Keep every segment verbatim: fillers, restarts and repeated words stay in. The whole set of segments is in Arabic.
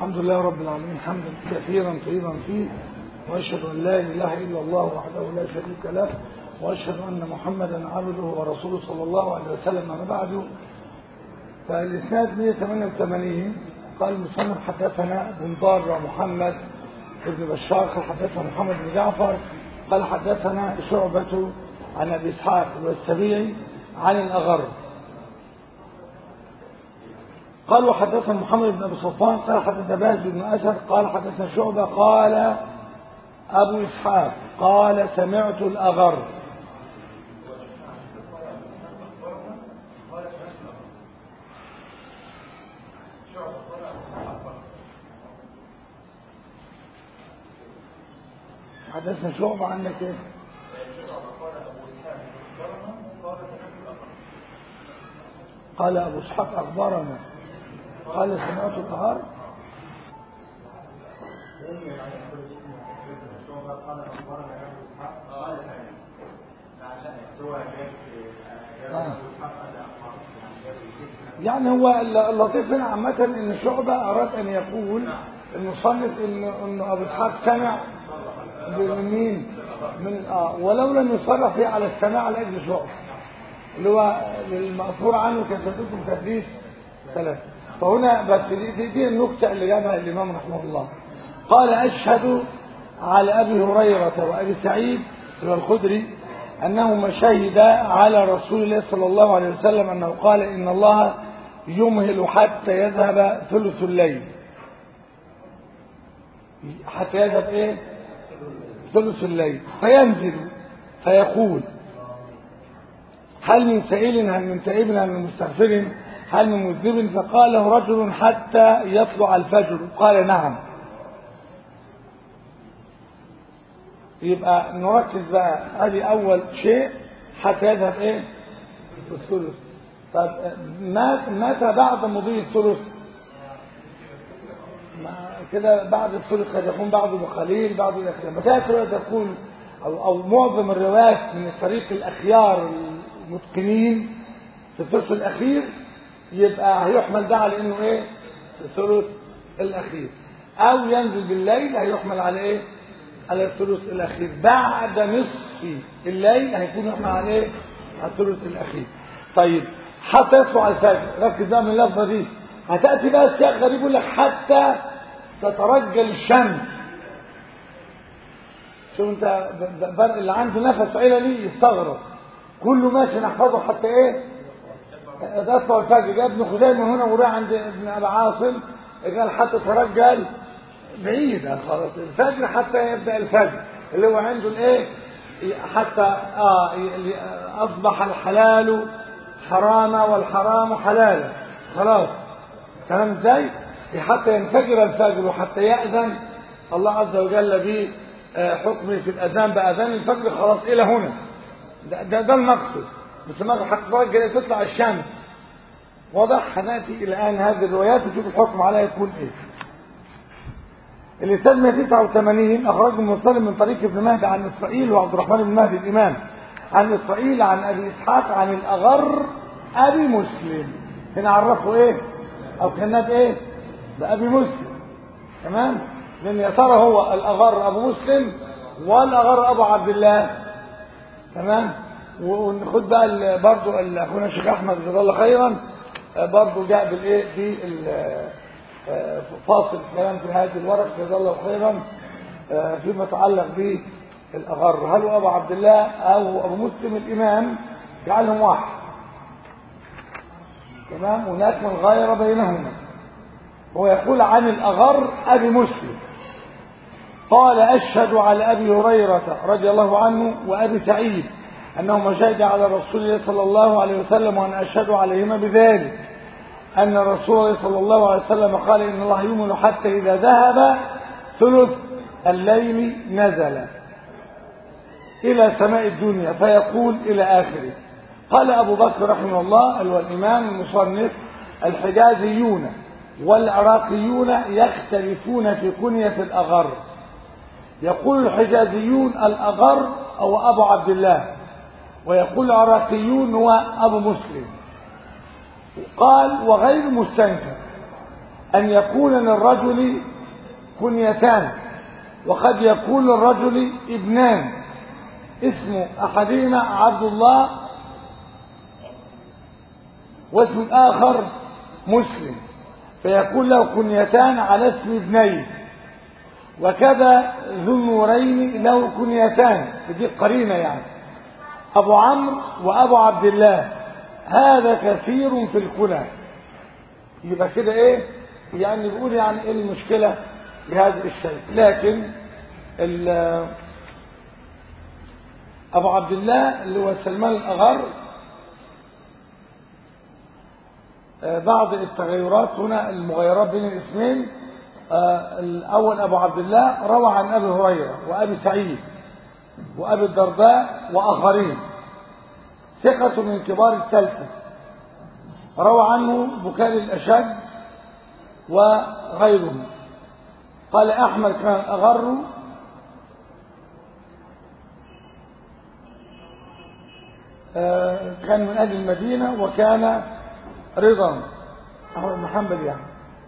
الحمد لله رب العالمين حمدا كثيرا طيبا فيه، وأشهد أن لا إله إلا الله وحده لا شريك له، وأشهد أن محمدا عبده ورسوله صلى الله عليه وسلم. أما بعد، فالإسناد مئة وثمانية وثمانين قال المصنف حدثنا بن ضار محمد بن بشار قال حدثنا محمد بن جعفر قال حدثنا شعبة عن أبي إسحاق والسبيعي عن الأغر قال وحدثنا محمد بن أبي صفوان قال حدثنا باز بن أسد قال حدثنا شعبة قال أبو إسحاق قال سمعت الأغر. حدثنا شعبة عنك ايه؟ قال أبو إسحاق أخبرنا قال سمعت الأغر. يعني هو اللطيف هنا عامة ان شعبة اراد ان يقول المصنف ان انه ابو اسحاق سمع من مين؟ من اه ولو لم يصرح فيه على السماع لاجل شعبة اللي هو المأثور عنه كتبتم تدريس ثلاثة. فهنا بس دي, دي النكتة اللي جابها الامام رحمه الله. قال اشهد على ابي هريرة وابي سعيد الخدري انهما شهدا على رسول الله صلى الله عليه وسلم انه قال ان الله يمهل حتى يذهب ثلث الليل. حتى يذهب ايه؟ ثلث الليل فينزل فيقول هل من سائل هل من تائب هل من مستغفر هل من مذنب؟ فقال له رجل حتى يطلع الفجر قال نعم. يبقى نركز بقى هذه اول شيء حتى يذهب ايه؟ الثلث. طب متى بعد مضي الثلث؟ كده بعد الثلث قد يكون بعده بقليل بعده بقليل. متى تكون او او معظم الروايات من الطريق الاخيار المتقنين في الثلث الاخير، يبقى هيحمل ده على انه ايه؟ الثلث الاخير. او ينزل بالليل هيحمل على ايه؟ على الثلث الاخير. بعد نصف الليل هيكون يحمل على ايه؟ على الثلث الاخير. طيب حتى يطلع الفجر، ركز بقى من اللفظه دي. هتاتي بقى السياق غريب يقول لك حتى تترجل الشمس. شوف انت اللي عنده نفس عللي يستغرب، كله ماشي نحفظه حتى ايه؟ تطلع الفجر. جاء ابن خزيمه هنا وراح عند ابن ابي عاصم قال حتى ترجل بعيدة خلاص الفجر حتى يبدأ الفجر اللي هو عنده الايه؟ حتى اه اصبح الحلال حراما والحرام حلالا. خلاص تمام ازاي؟ حتى ينفجر الفجر وحتى يأذن الله عز وجل به حكمه في الأذان بأذان الفجر. خلاص إلى هنا ده, ده, ده المقصد. بس ما حتى تطلع الشمس. واضح؟ هنأتي إلى الآن هذه الروايات وشوف الحكم عليها يكون إيه. الإسناد مئة وتسعة وثمانين أخرجه مسلم من طريق ابن مهدي عن إسرائيل وعبد الرحمن بن مهدي الإمام عن إسرائيل عن أبي إسحاق عن الأغر أبي مسلم. هنا عرفوا إيه؟ أو كناب إيه؟ بأبي مسلم. تمام؟ لأن يا ترى هو الأغر أبو مسلم والأغر أبو عبد الله. تمام؟ وناخد بقى برضو أخونا الشيخ أحمد جزاه الله خيرا برضو جاء بالإيه؟ في فاصل كلام في هذه الورق جزاه الله خيرا فيما يتعلق بالأغر، هل هو أبو عبد الله أو أبو مسلم الإمام جعلهم واحد. تمام؟ هناك من غير بينهما. هو يقول عن الأغر أبي مسلم قال أشهد على أبي هريرة رضي الله عنه وأبي سعيد أنهما شهدا على رسول الله صلى الله عليه وسلم وأن أشهد عليهما بذلك أن رسول الله صلى الله عليه وسلم قال إن الله يمن حتى إذا ذهب ثلث الليل نزل إلى سماء الدنيا فيقول إلى آخره. قال أبو بكر رحمه الله الإمام المصنف الحجازيون والعراقيون يختلفون في كنية الأغر. يقول الحجازيون الأغر أو أبو عبد الله، ويقول العراقيون هو أبو مسلم. قال وغير مستنكر أن يكون للرجل كنيتان، وقد يكون للرجل ابنان، اسم أحدهما عبد الله واسم الآخر مسلم، فيكون له كنيتان على اسم ابنيه. وكذا ذو النورين له كنيتان، دي قرينة يعني، أبو عمرو وأبو عبد الله، هذا كثير في الكنى. يبقى كده إيه يعني، بيقول يعني إيه المشكلة بهذا الشيء. لكن أبو عبد الله اللي هو سلمان الأغر بعض التغيرات هنا، المغايرات بين الاسمين. الأول أبو عبد الله روى عن أبي هريرة وأبي سعيد وأبي الدرداء وآخرين، ثقة من كبار الثالثة، روى عنه بكاري الأشج وغيره. قال أحمد كان أغر كان من أهل المدينة، وكان رضا أحمد بن حنبل يعني.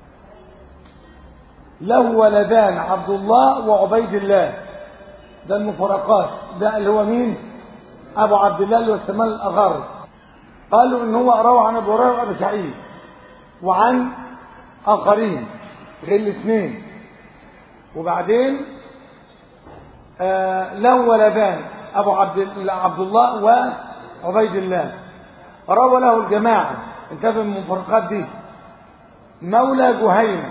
له ولدان عبد الله وعبيد الله، ده المفارقات، ده اللي هو مين؟ أبو عبد الله اللي هو سلمان الأغر. قالوا إن هو روى عن أبو هريرة وأبي سعيد وعن آخرين غير الاثنين. وبعدين آه له ولدان أبو عبد عبد الله وعبيد الله، روى له الجماعة. انتبه من المفارقات دي. مولى جهينة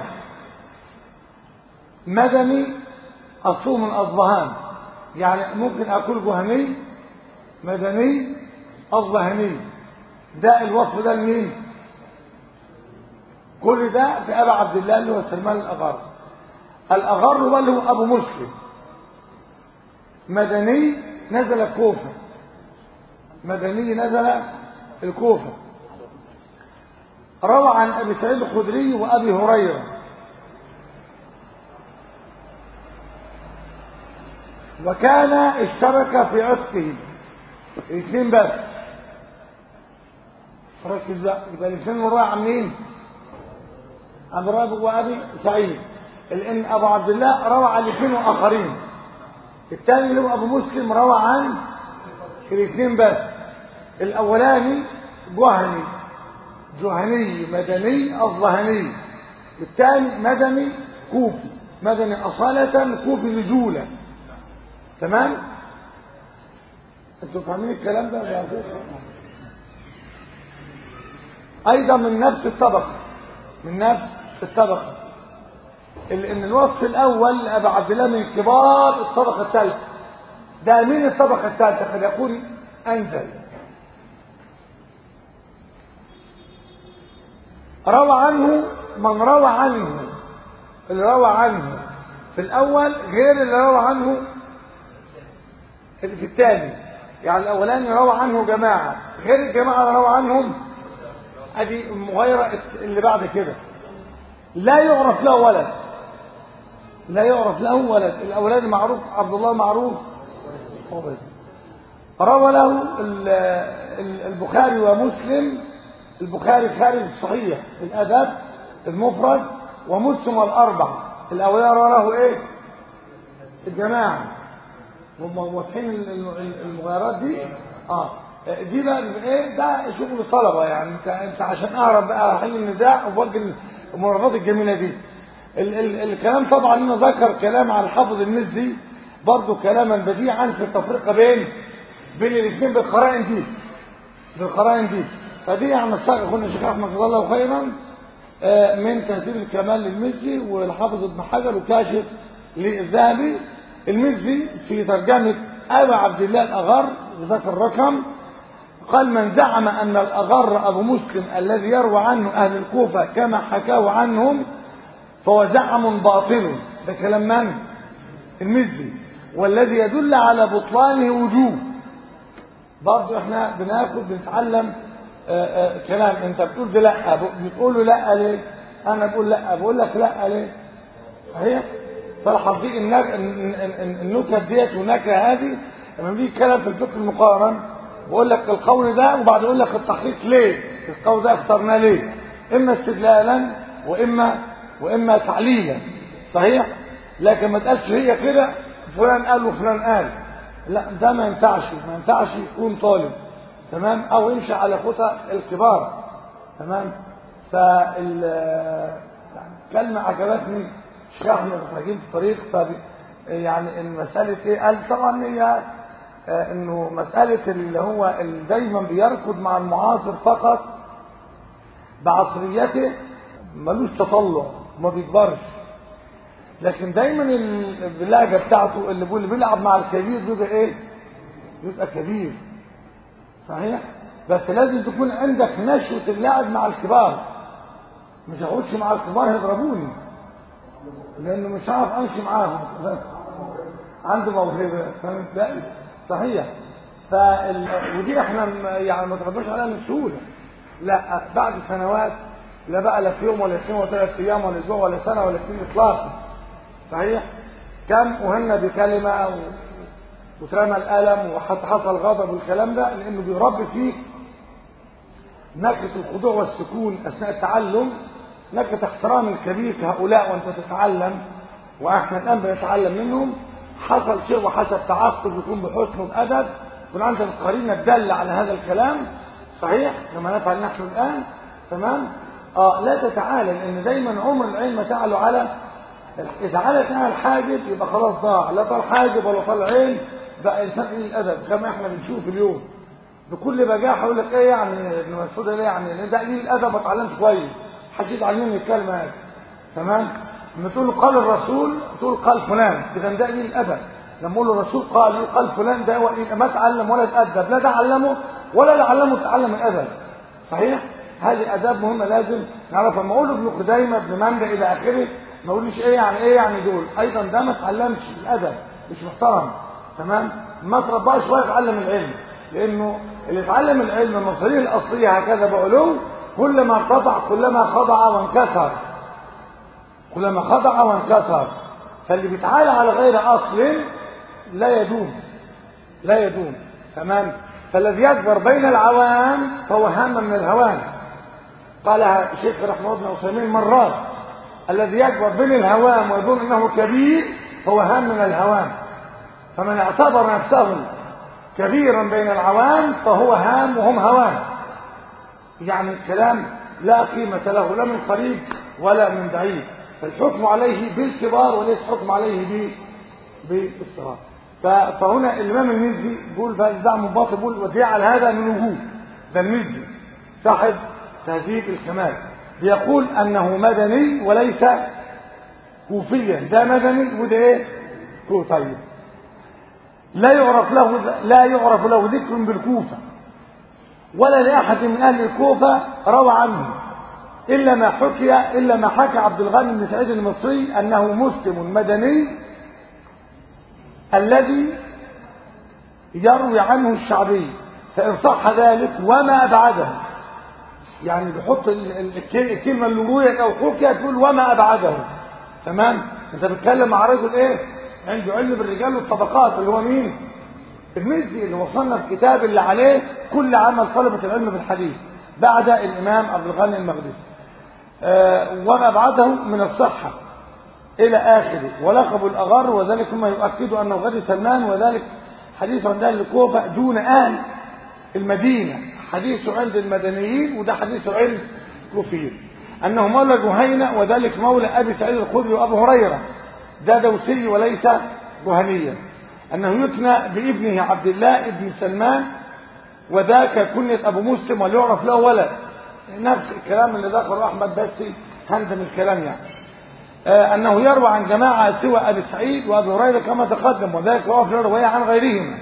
مدني، أصله من أصبهان، يعني ممكن أقول جهني مدني أصبهاني. ده الوصف ده لمين؟ كل ده في أبا عبد الله اللي هو سلمان الأغر. الأغر هو اللي هو أبو مسلم، مدني نزل الكوفة، مدني نزل الكوفة. روى عن أبي سعيد الخدري وأبي هريرة. وكان اشترك في عتقه الاثنين بس. ركز بقى، يبقى الاثنين روى عن مين؟ عن رابع وأبي سعيد. لأن أبو عبد الله روى عن الاثنين وآخرين. الثاني اللي هو أبو مسلم روى عن الاثنين بس. الأولاني جهني جهني مدني أصبهاني، الثاني مدني كوفي، مدني أصالة كوفي رجولة. تمام؟ انتوا فاهمين الكلام ده؟ أيضا من نفس الطبقة، من نفس الطبقة. ان الوصف الأول لأبي عبد الله من كبار الطبقة الثالثة. ده مين الطبقة الثالثة؟ قد يكون أنزل. روى عنه من روى عنه، اللي روى عنه في الأول غير اللي روى عنه اللي في الثاني. يعني الأولاني روى عنه جماعة غير الجماعة اللي روى عنهم. ادي مغايرة اللي بعد كده. لا يعرف له ولد، لا يعرف له ولد. الأولاني معروف عبد الله معروف. روى له البخاري ومسلم. البخاري خارج الصحيح في الأدب المفرد، ومسلم الأربعة. الأولاني روى له إيه؟ الجماعة. هم واضحين المغايرات دي؟ اه دي بقى ايه؟ ده شغل طلبه يعني. انت انت عشان اعرف بقى احل النزاع ووجه المرافقات الجميله دي. ال ال الكلام طبعا انا ذكر كلام على الحافظ المزي برضه كلاما بديعا في التفرقه بين بين الاثنين بالقرائن دي، بالقرائن دي. فدي يعني نستغرق اخونا الشيخ احمد جزاه الله خيرا من تهذيب الكمال للمزي، والحافظ ابن حجر وكاشف للذهبي. المزي في ترجمه ابي عبد الله الاغر ذكر الرقم، قال: من زعم أن الأغر أبو مسلم الذي يروى عنه أهل الكوفة كما حكاه عنهم فهو زعم باطل. ده كلام من؟ المزي. والذي يدل على بطلانه وجوه. برضو احنا بناخد بنتعلم آآ آآ كلام. انت بتقول ده لا، بتقول له لا ليه؟ انا بقول لا، بقول لك لا ليه؟ صحيح؟ فالحظ دي النكت ديت والنكره هذه لما بيجي كلام في الفقه المقارن بقول لك القول ده، وبعد اقول لك التحقيق ليه القول ده اخترناه ليه، اما استدلالا واما وإما تعليلا. صحيح؟ لكن ما تقالش هي كده فلان قال وفلان قال، لا ده ما ينفعش، ما ينفعش يكون طالب. تمام؟ أو يمشي على خطى الكبار. تمام؟ فال يعني كلمة عجبتني الشيخ أحمد إبراهيم في طريق ف يعني المسألة إيه؟ قال طبعا هي إنه مسألة اللي هو اللي دايما بيركض مع المعاصر فقط بعصريته ملوش تطلع ما بيكبرش، لكن دايما اللهجة بتاعته اللي بيقول بيلعب مع الكبير بيبقى إيه؟ بيبقى كبير. صحيح؟ بس لازم تكون عندك نشوة اللعب مع الكبار، مش هخش مع الكبار يضربوني لانه مش عارف امشي معاهم، عنده موهبه. فهمت ازاي؟ صحيح. فال... ودي احنا يعني ما تربوش عليها من سهوله، لا بعد سنوات لا بقى لا في يوم ولا اثنين ولا ثلاث ايام ولا اسبوع ولا سنه ولا اثنين اطلاقا. صحيح. كم اهنا بكلمه و... وترمى الالم وحتى حصل غضب والكلام ده، لانه بيربي فيك نكهه الخضوع والسكون اثناء التعلم، نكهه احترام الكبير كهؤلاء وانت تتعلم، واحنا الان بنتعلم منهم. حصل شيء وحسب تعقل يكون بحسن وبادب، يكون عندك القرينه تدل على هذا الكلام. صحيح كما نفعل نحن الان. تمام. اه لا تتعالى، لان دايما عمر العلم تعلو على اذا علت على الحاجب يبقى خلاص ضاع، لا طال حاجب ولا طال عين، بقى انسان قليل الادب كما احنا بنشوف اليوم بكل بجاحه. يقول لك ايه يعني ابن مسعود ليه يعني ده قليل الادب ما اتعلمش كويس، حد يتعلمني الكلمه هذه. تمام. لما تقول قال الرسول تقول قال فلان، اذا ده قليل الادب. لما اقول الرسول قال قال فلان ده هو ما تعلم ولا اتادب، لا ده علمه ولا ده علمه تعلم الادب. صحيح. هذه اداب مهمه لازم نعرفها. لما اقول ابن خزيمه ابن مندى الى اخره ما اقولش ايه يعني ايه يعني دول ايضا ده ما اتعلمش الادب، مش محترم. تمام. ما ترباش ولا يتعلم العلم، لانه اللي يتعلم العلم المصادر الاصليه هكذا بعلو كلما ارتفع كلما خضع وانكسر، كلما خضع وانكسر. فاللي بيتعالى على غير اصل لا يدوم، لا يدوم. تمام. فالذي يكبر بين العوام فهو هام من الهوان، قالها الشيخ رحمه الله بن عثيمين مرات. الذي يكبر بين الهوام ويظن انه كبير فهو هام من الهوام، فمن اعتبر نفسه كبيرا بين العوام فهو هام وهم هوام. يعني الكلام لا قيمة له لا من قريب ولا من بعيد، فالحكم عليه بالكبار وليس حكم عليه بالصغار. فهنا الامام المزي بيقول فالزعم الباطل بيقول وجعل هذا من وجوه. ده المزي صاحب تهذيب الكمال بيقول انه مدني وليس كوفيا، ده مدني وده ايه كوفي. طيب لا يعرف له لا يعرف له ذكر بالكوفه ولا لاحد من اهل الكوفه روى عنه الا ما حكي الا ما حكى عبد الغني بن سعيد المصري انه مسلم مدني الذي يروي عنه الشعبي، فان صح ذلك وما ابعده. يعني بيحط الكلمه اللي رويت او حكيت تقول وما ابعده. تمام. انت بتتكلم مع رجل ايه عنده علم بالرجال والطبقات اللي هو مين؟ المزي اللي وصلنا في الكتاب اللي عليه كل عمل طلبه العلم بالحديث بعد الامام عبد الغني المقدسي. آه وما ابعده من الصحه الى اخره. ولقب الاغر وذلك ما يؤكد انه غير سلمان، وذلك حديث عند اهل الكوفه دون اهل المدينه، حديث عند المدنيين وده حديث عند الكوفيين. انه مولى جهينه وذلك مولى ابي سعيد الخدري وابو هريره، ده دوسي وليس جهنيا. انه يكنى بابنه عبد الله ابن سلمان وذاك كنية ابو مسلم ولا يعرف له ولد. نفس الكلام اللي ذكره احمد بس هندم الكلام يعني. آه انه يروى عن جماعه سوى ابي سعيد وابي هريره كما تقدم، وذلك رواه في الروايه عن غيرهما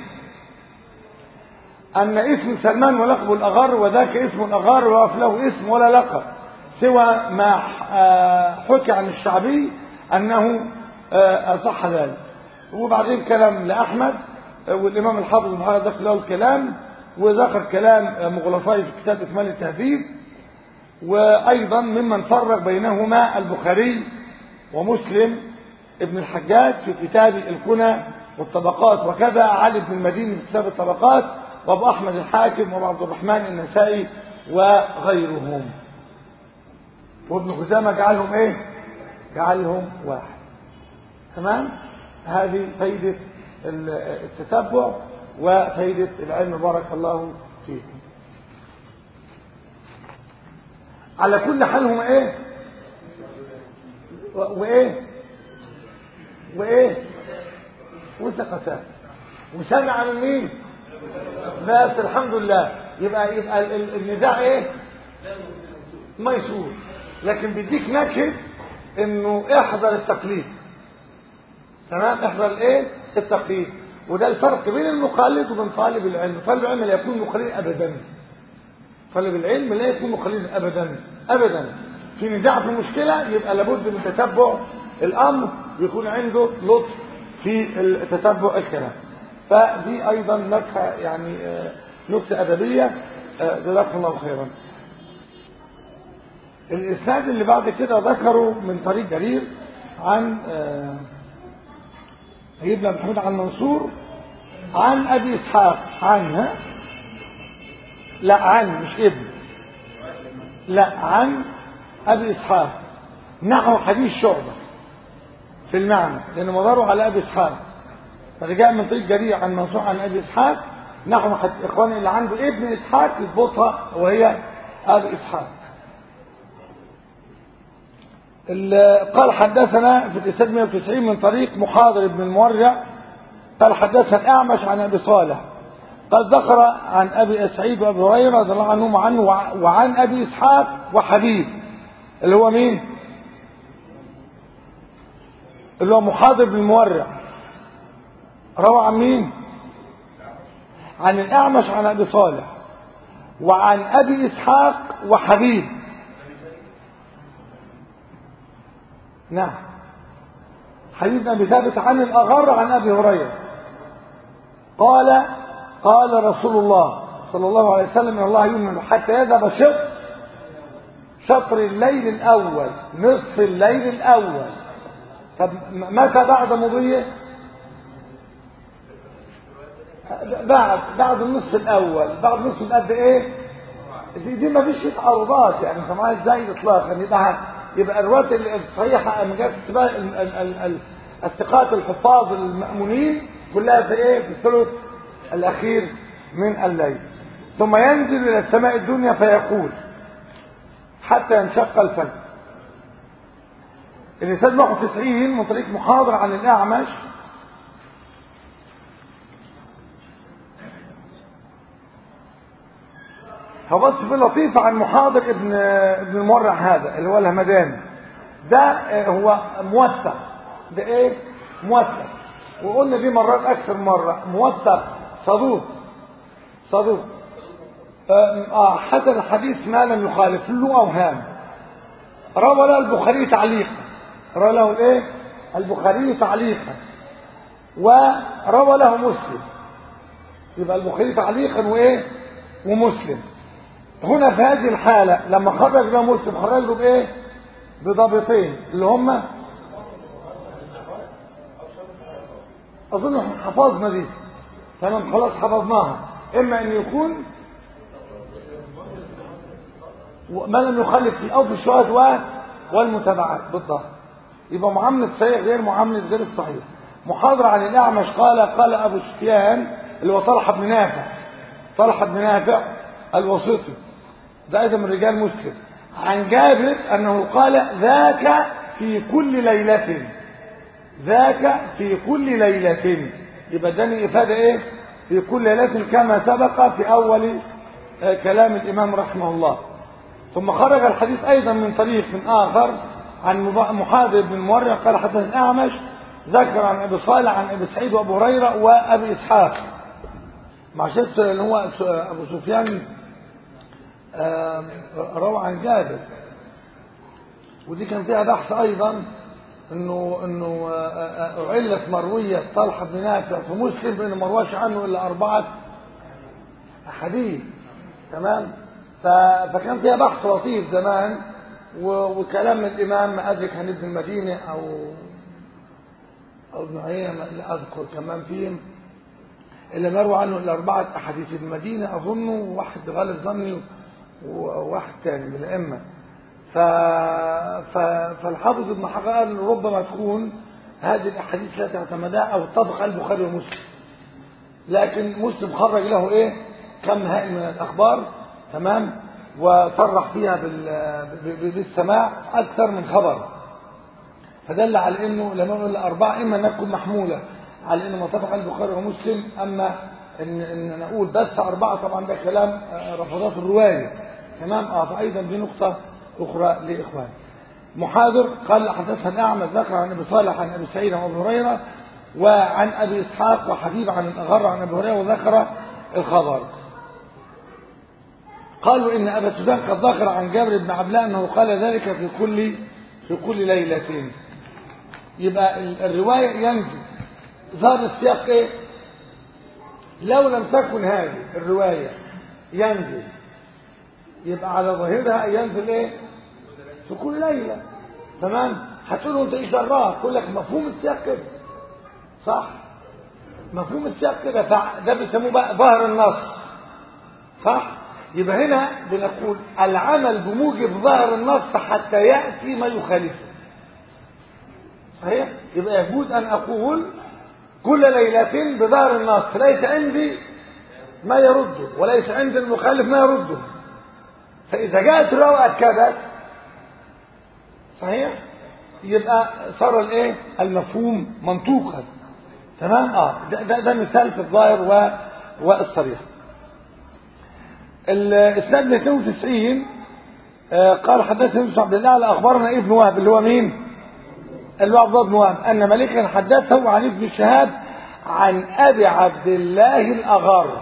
ان اسم سلمان ولقب الاغر وذاك اسم الاغر وقف له اسم ولا لقب سوى ما آه حكي عن الشعبي انه آه صح ذلك. وبعدين كلام لاحمد والامام الحافظ ابن حجر ذكر له الكلام، وذكر كلام مغلطاي في كتاب اكمال التهذيب. وايضا ممن فرق بينهما البخاري ومسلم ابن الحجاج في كتاب الكنى والطبقات، وكذا علي بن المديني في كتاب الطبقات، وابو احمد الحاكم وابو عبد الرحمن النسائي وغيرهم. وابن خزامه جعلهم ايه جعلهم واحد. تمام؟ هذه فايدة التتبع وفايدة العلم. بارك الله فيكم. على كل حال هم ايه وايه وايه وثقتان وسمع من مين؟ بس الحمد لله. يبقى يبقى النزاع ايه؟ ميسور. لكن بيديك نكهه انه احذر التقليد. تمام؟ احذر الايه؟ التقليد. وده الفرق بين المقلد وبين طالب العلم. طالب العلم لا يكون مقلدا ابدا. طالب العلم لا يكون مقلدا ابدا ابدا. في نزاع في مشكله يبقى لابد من تتبع الامر، يكون عنده لطف في تتبع الكلام. فدي ايضا نكهه يعني نكته ادبيه. جزاكم الله خيرا. الاسناد اللي بعد كده ذكروا من طريق جرير عن ابن محمود عن منصور عن ابي اسحاق عنها لا عن مش ابن لا عن ابي اسحاق نحو حديث شعبة في المعنى، لانه مداره على ابي اسحاق. فرجاء من طريق جرير عن منصور عن ابي اسحاق نحو اخواني اللي عنده ابن اسحاق يضبطها وهي ابي اسحاق. قال حدثنا في الاسناد مئة وتسعين من طريق محاضر بن المورع قال حدثنا الاعمش عن ابي صالح قال ذكر عن ابي سعيد وابي هريره رضي الله عنهم عنه وعن ابي اسحاق وحبيب اللي هو مين؟ اللي هو محاضر بن المورع. روى عن مين؟ عن الاعمش عن ابي صالح وعن ابي اسحاق وحبيب. نعم. حديث بن ابي ثابت عن الاغر عن ابي هريره قال قال رسول الله صلى الله عليه وسلم ان الله يؤمن حتى يذهب شطر شطر الليل الاول نصف الليل الاول. طب متى بعد مضيه؟ بعد بعد النصف الاول. بعد النصف قد ايه؟ دي ما فيش تعارضات يعني انت معايا ازاي اطلاقا. يبقى يبقى الروايات الصحيحه من جهه الثقات الحفاظ المأمونين كلها في ايه؟ في الثلث الاخير من الليل. ثم ينزل الى السماء الدنيا فيقول حتى ينشق الفجر. الاسناد مئة وتسعين من طريق محاضر عن الاعمش فبص في لطيفة عن محاضر ابن ابن المورع هذا اللي هو الهمداني ده هو موثق. ده ايه؟ موثق. وقلنا دي مرات اكثر مرة موثق صدوق صدوق اه حسن الحديث ما لم يخالف له اوهام. روى له البخاري تعليقا. روى له الايه؟ البخاري تعليقا وروى له مسلم. يبقى البخاري تعليقا وايه؟ ومسلم. هنا في هذه الحالة لما خرج له مسلم خرج له بايه؟ بضابطين اللي هم اظن حفظنا دي. تمام خلاص حفظناها. اما ان يكون ما لم يخالف في او في الشواذ والمتابعات بالضبط. يبقى معاملة الصحيح غير معاملة غير الصحيح. محاضرة عن الاعمش قال قال ابو سفيان اللي هو طلحة بن نافع طلحة بن نافع الوسيطي ده ايضا من رجال مسلم عن جابر انه قال ذاك في كل ليلة ذاك في كل ليلة. يبقى اداني افادة ايه؟ في كل ليلة كما سبق في اول كلام الامام رحمه الله. ثم خرج الحديث ايضا من طريق من اخر عن محاضر بن المورع قال حدثنا الاعمش ذكر عن ابي صالح عن ابي سعيد وابو هريره وابي اسحاق. مع شخص اللي هو ابو سفيان روى عن جابر ودي كان فيها بحث ايضا انه انه علة مرويه طلحه بن نافع في مسلم انه ما رواش عنه الا اربعه احاديث. تمام. فكان فيها بحث لطيف زمان وكلام الامام ما ادرك عن ابن المدينه او او ابن عيينة لا اذكر كمان فيهم اللي مروى عنه الا اربعه احاديث. ابن المدينه اظنه واحد غالب ظني وواحد ثاني من الائمه. ف... ف... فالحافظ ابن حجر قال ربما تكون هذه الاحاديث لا تعتمدها او طبق البخاري ومسلم، لكن مسلم خرج له ايه كم هائل من الاخبار، تمام، وصرح فيها بال... بالسماع اكثر من خبر، فدل على انه لما نقول الاربعه اما انها تكون محموله على انه ما طبق البخاري ومسلم، اما ان ان نقول بس اربعه طبعا ده كلام رفضات الروايه، تمام. اه فايضا دي نقطه اخرى لاخوان. محاضر قال حدثنا الاعمش ذكر عن ابي صالح عن ابي سعيد وابي هريره وعن ابي اسحاق وحبيب عن الاغر عن ابي هريره وذكر الخبر. قالوا ان ابا سفيان قد ذكر عن جابر بن عبد الله انه قال ذلك في كل في كل ليله. يبقى الروايه ينزل ظهر السياق ايه؟ لو لم تكن هذه الروايه ينزل يبقى على ظاهرها ينزل ايه؟ في كل ليله، تمام. هتقولوا انت ايش دراك؟ يقول لك مفهوم السياق كده، صح؟ مفهوم السياق كده، ده بيسموه بقى ظاهر النص، صح؟ يبقى هنا بنقول العمل بموجب ظاهر النص حتى ياتي ما يخالفه، صحيح؟ يبقى يجوز ان اقول كل ليله بظاهر النص، ليس عندي ما يرده وليس عند المخالف ما يرده، فاذا جاءت الروايه اكدت، صحيح، يبقى صار الايه المفهوم منطوقا، تمام. اه ده, ده, ده مثال في الظاهر و... والصريح. الاسناد اثنين وتسعين آه قال حدثنا يوسف عبد الله اخبرنا ابن وهب اللي هو مين؟ اللي هو عبد الله بن وهب ان مالكا حدثه عن ابن شهاب عن ابي عبد الله الاغر.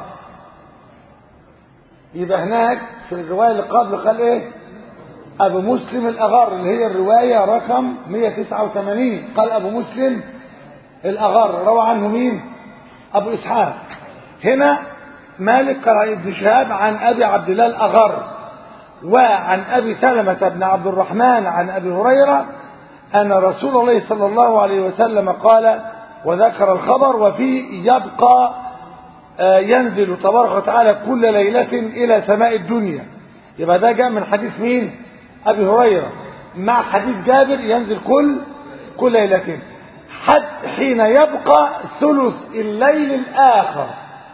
يبقى هناك في الروايه اللي قبل قال ايه؟ ابو مسلم الاغر، اللي هي الروايه رقم مئة وتسعة وثمانين. قال ابو مسلم الاغر روى عنه مين؟ ابو اسحاق. هنا مالك قال ابن شهاب عن ابي عبد الله الاغر وعن ابي سلمة بن عبد الرحمن عن ابي هريره ان رسول الله صلى الله عليه وسلم قال وذكر الخبر وفيه يبقى ينزل تبارك وتعالى كل ليله الى سماء الدنيا. يبقى ده جاء من حديث مين؟ ابي هريره مع حديث جابر ينزل كل كل ليله حتى حين يبقى ثلث الليل الاخر.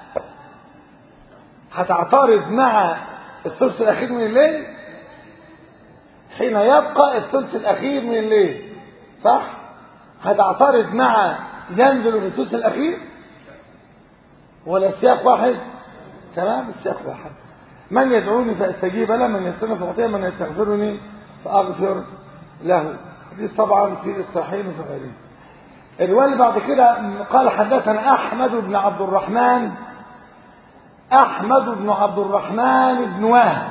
هتعترض مع الثلث الاخير من الليل حين يبقى الثلث الاخير من الليل، صح؟ هتعترض مع ينزل في الثلث الاخير ولا السياق واحد؟ تمام، السياق واحد. من يدعوني فاستجيب له، من يسألني فاعطيه، من يستغفرني فاغفر له. دي طبعا في الصحيح وفي غيره. الروايه اللي بعد كده قال حدثنا احمد بن عبد الرحمن احمد بن عبد الرحمن بن وهب.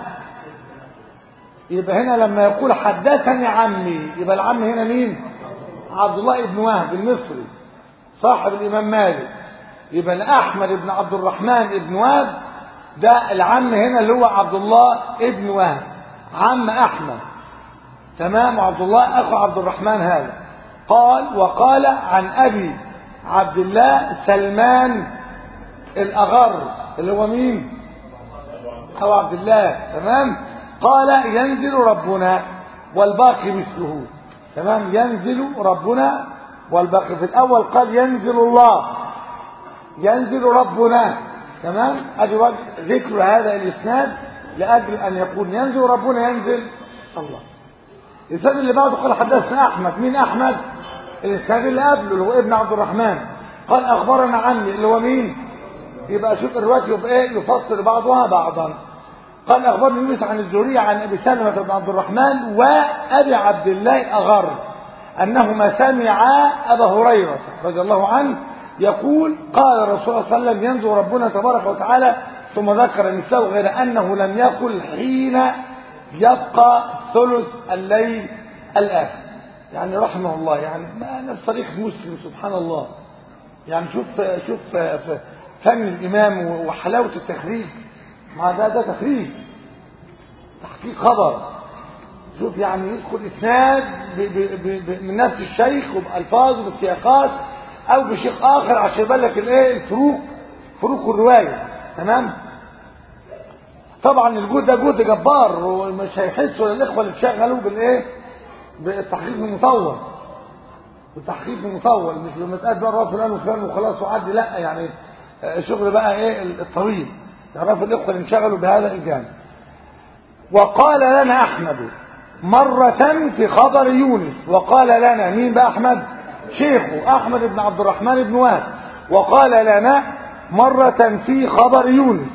يبقى هنا لما يقول حدثني عمي يبقى العم هنا مين؟ عبد الله بن وهب المصري صاحب الامام مالك. يبقى احمد بن عبد الرحمن بن وهب ده العم هنا اللي هو عبد الله ابن وهب عم احمد، تمام. وعبد الله اخو عبد الرحمن هذا. قال وقال عن ابي عبد الله سلمان الاغر اللي هو مين؟ ابو عبد الله، تمام. قال ينزل ربنا والباقي مثله، تمام. ينزل ربنا والباقي. في الاول قال ينزل الله ينزل ربنا، تمام. ادي وجه ذكر هذا الاسناد لاجل ان يقول ينزل ربنا ينزل الله. الاسناد اللي بعده قال حدثنا احمد. مين احمد؟ الاسناد اللي قبله اللي هو ابن عبد الرحمن. قال اخبرنا عمي اللي هو مين؟ يبقى شوف الروايه يبقى ايه يفصل بعضها بعضا. قال اخبرني يونس عن الزهري عن ابي سلمة بن عبد الرحمن وابي عبد الله الاغر انهما سمعا ابا هريره رضي الله عنه يقول قال الرسول صلى الله عليه وسلم ينزل ربنا تبارك وتعالى، ثم ذكر مثله غير انه لم يقل حين يبقى ثلث الليل الاخر. يعني رحمه الله، يعني ما نفس طريق مسلم سبحان الله. يعني شوف شوف فن الامام وحلاوه التخريج، مع ده ده تخريج تحقيق خبر. شوف يعني يدخل اسناد من نفس الشيخ وبالفاظ وبسياقات او بشيخ اخر عشان يبان لك الايه الفروق، فروق الروايه، تمام. طبعا الجهد ده جهد جبار، ومش هيحسوا الاخوه اللي بيشغلوا بالايه بالتحقيق المطول، التحقيق المطول مش بمساله بقى الراس فلان وفلان وخلاص وعدي، لا يعني الشغل بقى ايه الطويل، يعرف الاخوه اللي انشغلوا بهذا الجانب. وقال لنا احمد مرة في خبر يونس، وقال لنا مين بقى احمد؟ شيخه احمد بن عبد الرحمن بن وهب، وقال لنا مرة في خبر يونس.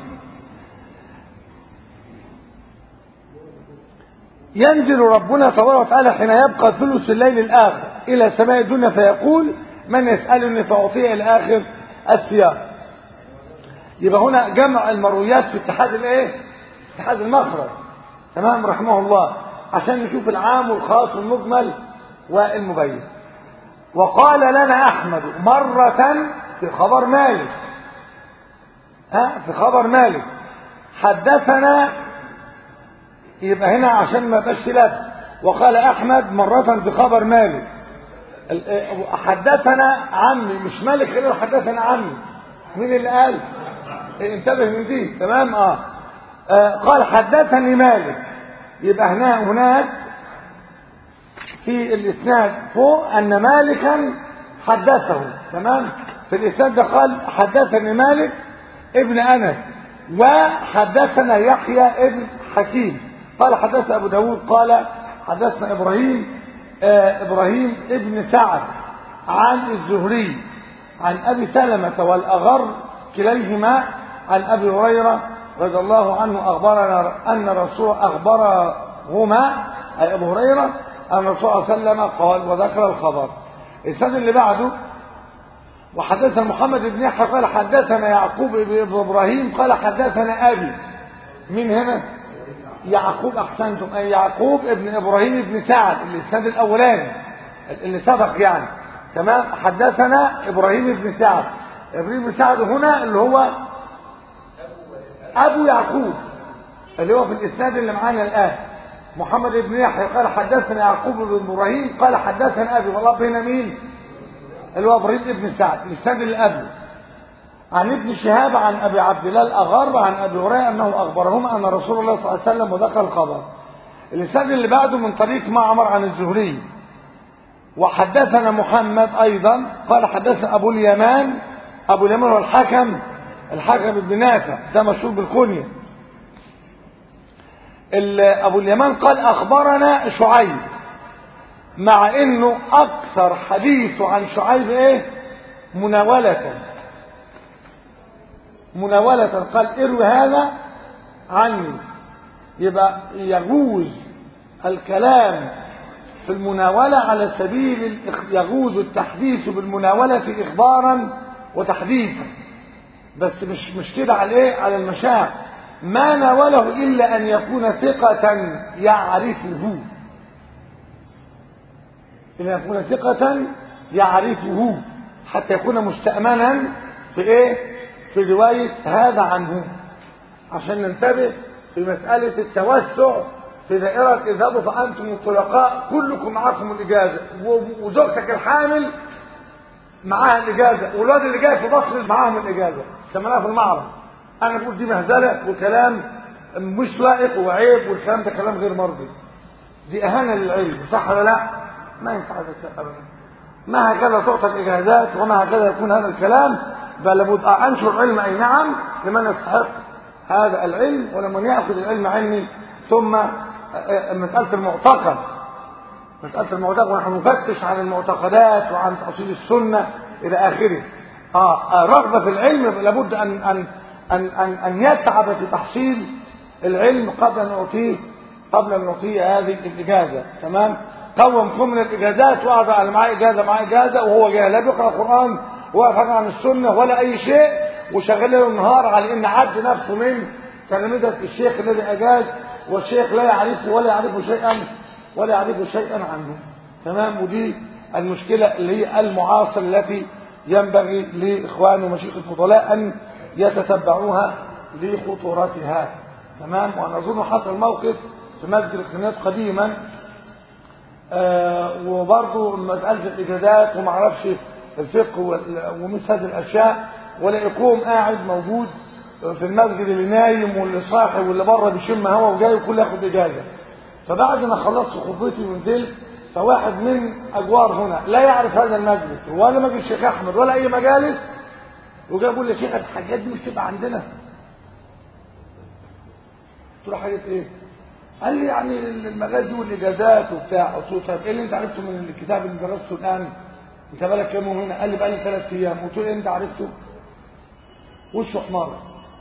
ينزل ربنا تبارك وتعالى حين يبقى ثلث الليل الآخر إلى سماء الدنيا فيقول من يسألني فأعطيه إلى آخر السياق. يبقى هنا جمع المرويات في اتحاد الايه؟ اتحاد المخرج. تمام رحمه الله، عشان نشوف العام والخاص والمجمل والمبين. وقال لنا أحمد مرة في خبر مالك، ها في خبر مالك حدثنا، يبقى هنا عشان ما يبقاش لبس. وقال احمد مرة في خبر مالك حدثنا عمي، مش مالك اللي حدثنا عمي، مين اللي قال؟ انتبه من دي. تمام اه, آه قال حدثني مالك، يبقى هنا هناك في الاسناد فوق ان مالكا حدثه. تمام في الاسناد ده قال حدثني مالك ابن انس، وحدثنا يحيى ابن حكيم قال حدثنا ابو داود قال حدثنا ابراهيم آه ابراهيم ابن سعد عن الزهري عن ابي سلمة والاغر كليهما عن ابي هريرة رضي الله عنه اخبرنا ان رسول اخبرهما اي ابو هريرة ان الرسول صلى الله عليه وسلم قال وذكر الخبر. السنة اللي بعده وحدثنا محمد بن يحيى قال حدثنا يعقوب بن ابراهيم قال حدثنا ابي. مين هنا؟ يعقوب احسنتم، اي يعقوب ابن ابراهيم ابن سعد الاسناد الاولاني اللي سبق يعني. تمام حدثنا ابراهيم ابن سعد، ابراهيم بن سعد هنا اللي هو ابو يعقوب اللي هو في الاسناد اللي معانا الان. محمد بن يحيى قال حدثنا يعقوب بن ابراهيم قال حدثنا ابي، والله هنا مين؟ اللي هو ابراهيم ابن سعد الاسناد اللي قبله. عن ابن شهاب عن ابي عبد الله الاغر عن ابي هريره انه اخبرهما ان رسول الله صلى الله عليه وسلم وذكر الخبر. الاسناد اللي بعده من طريق معمر عن الزهري وحدثنا محمد ايضا قال حدثنا ابو اليمان، ابو اليمان هو الحكم الحكم بن نافع ده مشهور بالكنيه. ابو اليمان قال اخبرنا شعيب، مع انه اكثر حديث عن شعيب ايه؟ مناولة مناولة قال اروي هذا عني. يبقى يجوز الكلام في المناولة على سبيل يجوز التحديث بالمناولة اخبارا وتحديثا، بس مش مش كده على ايه؟ على المشاع. ما ناوله الا ان يكون ثقة يعرفه، ان يكون ثقة يعرفه حتى يكون مستأمنا في ايه؟ في رواية هذا عنه، عشان ننتبه في مسألة التوسع في دائرة اذهبوا فأنتم الطلقاء كلكم معاكم الإجازة، وزوجتك الحامل معاها الإجازة، والواد اللي جاي في بصر معاهم الإجازة. سمعناها في المعرض. أنا بقول دي مهزلة وكلام مش لائق وعيب، والكلام ده كلام غير مرضي، دي إهانة للعلم، صح ولا لا؟ ما ينفع هذا الكلام. ما هكذا تعطى الإجازات وما هكذا يكون هذا الكلام، بل لابد أنشر العلم أي نعم لمن يستحق هذا العلم ولمن يأخذ العلم عني. ثم مسألة المعتقد، مسألة المعتقد ونحن نفتش عن المعتقدات وعن تأصيل السنة إلى آخره. آه رغبة في العلم لابد أن أن أن أن, أن يتعب في تحصيل العلم قبل أن نعطيه قبل أن نعطيه هذه الإجازة. تمام؟ قوم كم من الإجازات وقعد على معاه إجازة معاه إجازة وهو جاي لا بيقرأ القرآن ولا حاجة عن السنة ولا أي شيء، وشغل له النهار على إن عد نفسه من تلاميذة الشيخ الذي أجاز، والشيخ لا يعرفه ولا يعرفه شيئا ولا يعرفه شيئا عنه. تمام؟ ودي المشكلة اللي هي المعاصرة التي ينبغي لإخوان ومشايخ الفضلاء أن يتتبعوها لخطورتها. تمام؟ وأنا أظن حصل موقف في مسجد القناة قديما، آه وبرضه مسألة الإجازات وما اعرفش الفقه ومثل هذه الأشياء، ولا يقوم قاعد موجود في المسجد اللي نايم واللي صاحي واللي بره بيشم هوا وجاي وكل ياخد اجازه. فبعد ما خلصت خطبتي ونزلت، فواحد من اجوار هنا لا يعرف هذا المجلس ولا مجلس الشيخ احمد ولا اي مجالس، وجاي بيقول لي شيخ الحاجات دي مش تبقى عندنا. قلت له حاجه ايه؟ قال لي يعني المجال دي والاجازات وبتاع. قلت له طيب ايه اللي انت عرفته من الكتاب اللي درسته الان؟ انت بالك كام يوم هنا؟ قال لي بقى لي ثلاث ايام. قلت له ايه انت عرفته؟ وشه حمار.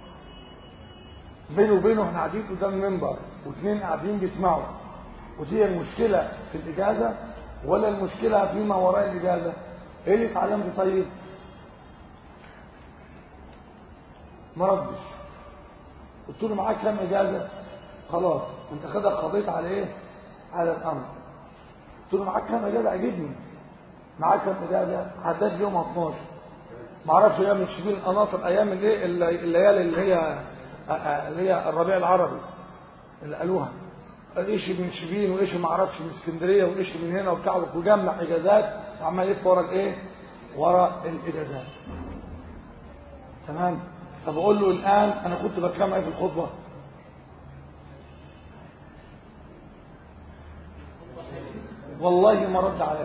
بينه وبينه احنا قاعدين قدام المنبر واثنين قاعدين بيسمعوا، ودي المشكله في الاجازه ولا المشكله فيما وراء الاجازه؟ ايه اللي اتعلمته طيب؟ ما ردش. قلت له معاك كام اجازه؟ خلاص انت كده قضيت على ايه؟ على الامر. قلت له معاك كام اجازه؟ عجبني. معاك كام اجازه؟ عداد يوم اتناشر. ما اعرفش ايام من شبين القناصر، ايام الايه الليالي اللي هي اللي هي الربيع العربي اللي قالوها، ايش من شبين وايش ما اعرفش من اسكندريه وايش من هنا وبتاع، وجمع اجازات وعمال يلف ورا الايه؟ ورا الاجازات. تمام. طب اقول له الان انا كنت بتكلم ايه في الخطبه؟ والله ما رد عليا.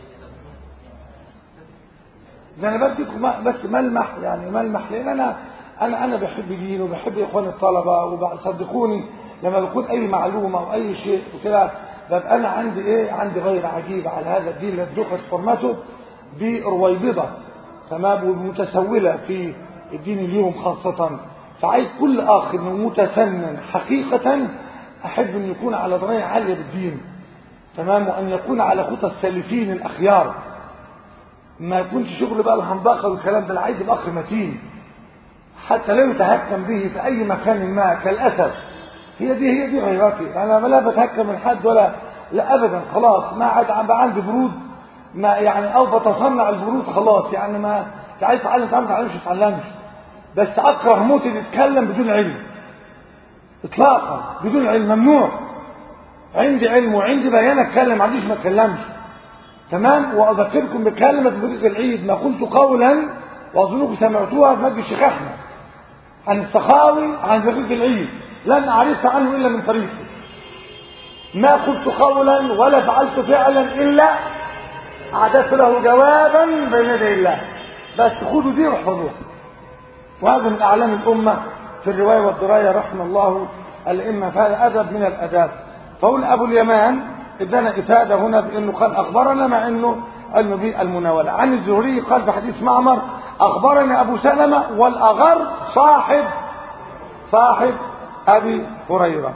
ده انا بديكم بس ملمح، يعني ملمح، لان انا انا انا بحب دين وبحب اخوان الطلبه، وصدقوني لما بكون اي معلومه او اي شيء وكده ببقى انا عندي ايه؟ عندي غير عجيب على هذا الدين اللي اتدخل حرمته برويبضه، تمام، ومتسوله في الدين اليوم خاصه. فعايز كل اخ انه متفنن حقيقه احب ان يكون على درايه عاليه بالدين، تمام، وان يكون على خطى السالفين الاخيار، ما يكونش شغل بقى الهنبقه والكلام ده. عايز يبقى اخ متين حتى لا يتهكم به في اي مكان ما كالاسف. هي دي هي دي غيرتي. انا لا بتهكم من حد ولا لا ابدا. خلاص ما عاد بقى عندي برود، ما يعني او بتصنع البرود خلاص. يعني ما عايز تتعلم تعلم، ما تعلمش تتعلمش، بس اكره موتي تتكلم بدون علم اطلاقا، بدون علم ممنوع. عندي علم وعندي بيان اتكلم، ما عنديش ما اتكلمش، تمام. واذكركم بكلمه بطريقه العيد ما قلت قولا واظنكم سمعتوها في مسجد الشيخ احمد عن السخاوي عن بطريقه العيد، لن اعرف عنه الا من طريقه. ما قلت قولا ولا فعلت فعلا الا اعددت له جوابا بين يدي الله. بس خذوا دي واحفظوها. وهذا من اعلام الامه في الروايه والدرايه رحم الله الائمه، فهذا ادب من الاداب. فقول ابو اليمان ادانا افاده هنا بانه قال اخبرنا، مع انه علم به المناوله. عن الزهري قال في حديث معمر اخبرنا ابو سلمه والاغر صاحب صاحب ابي هريره.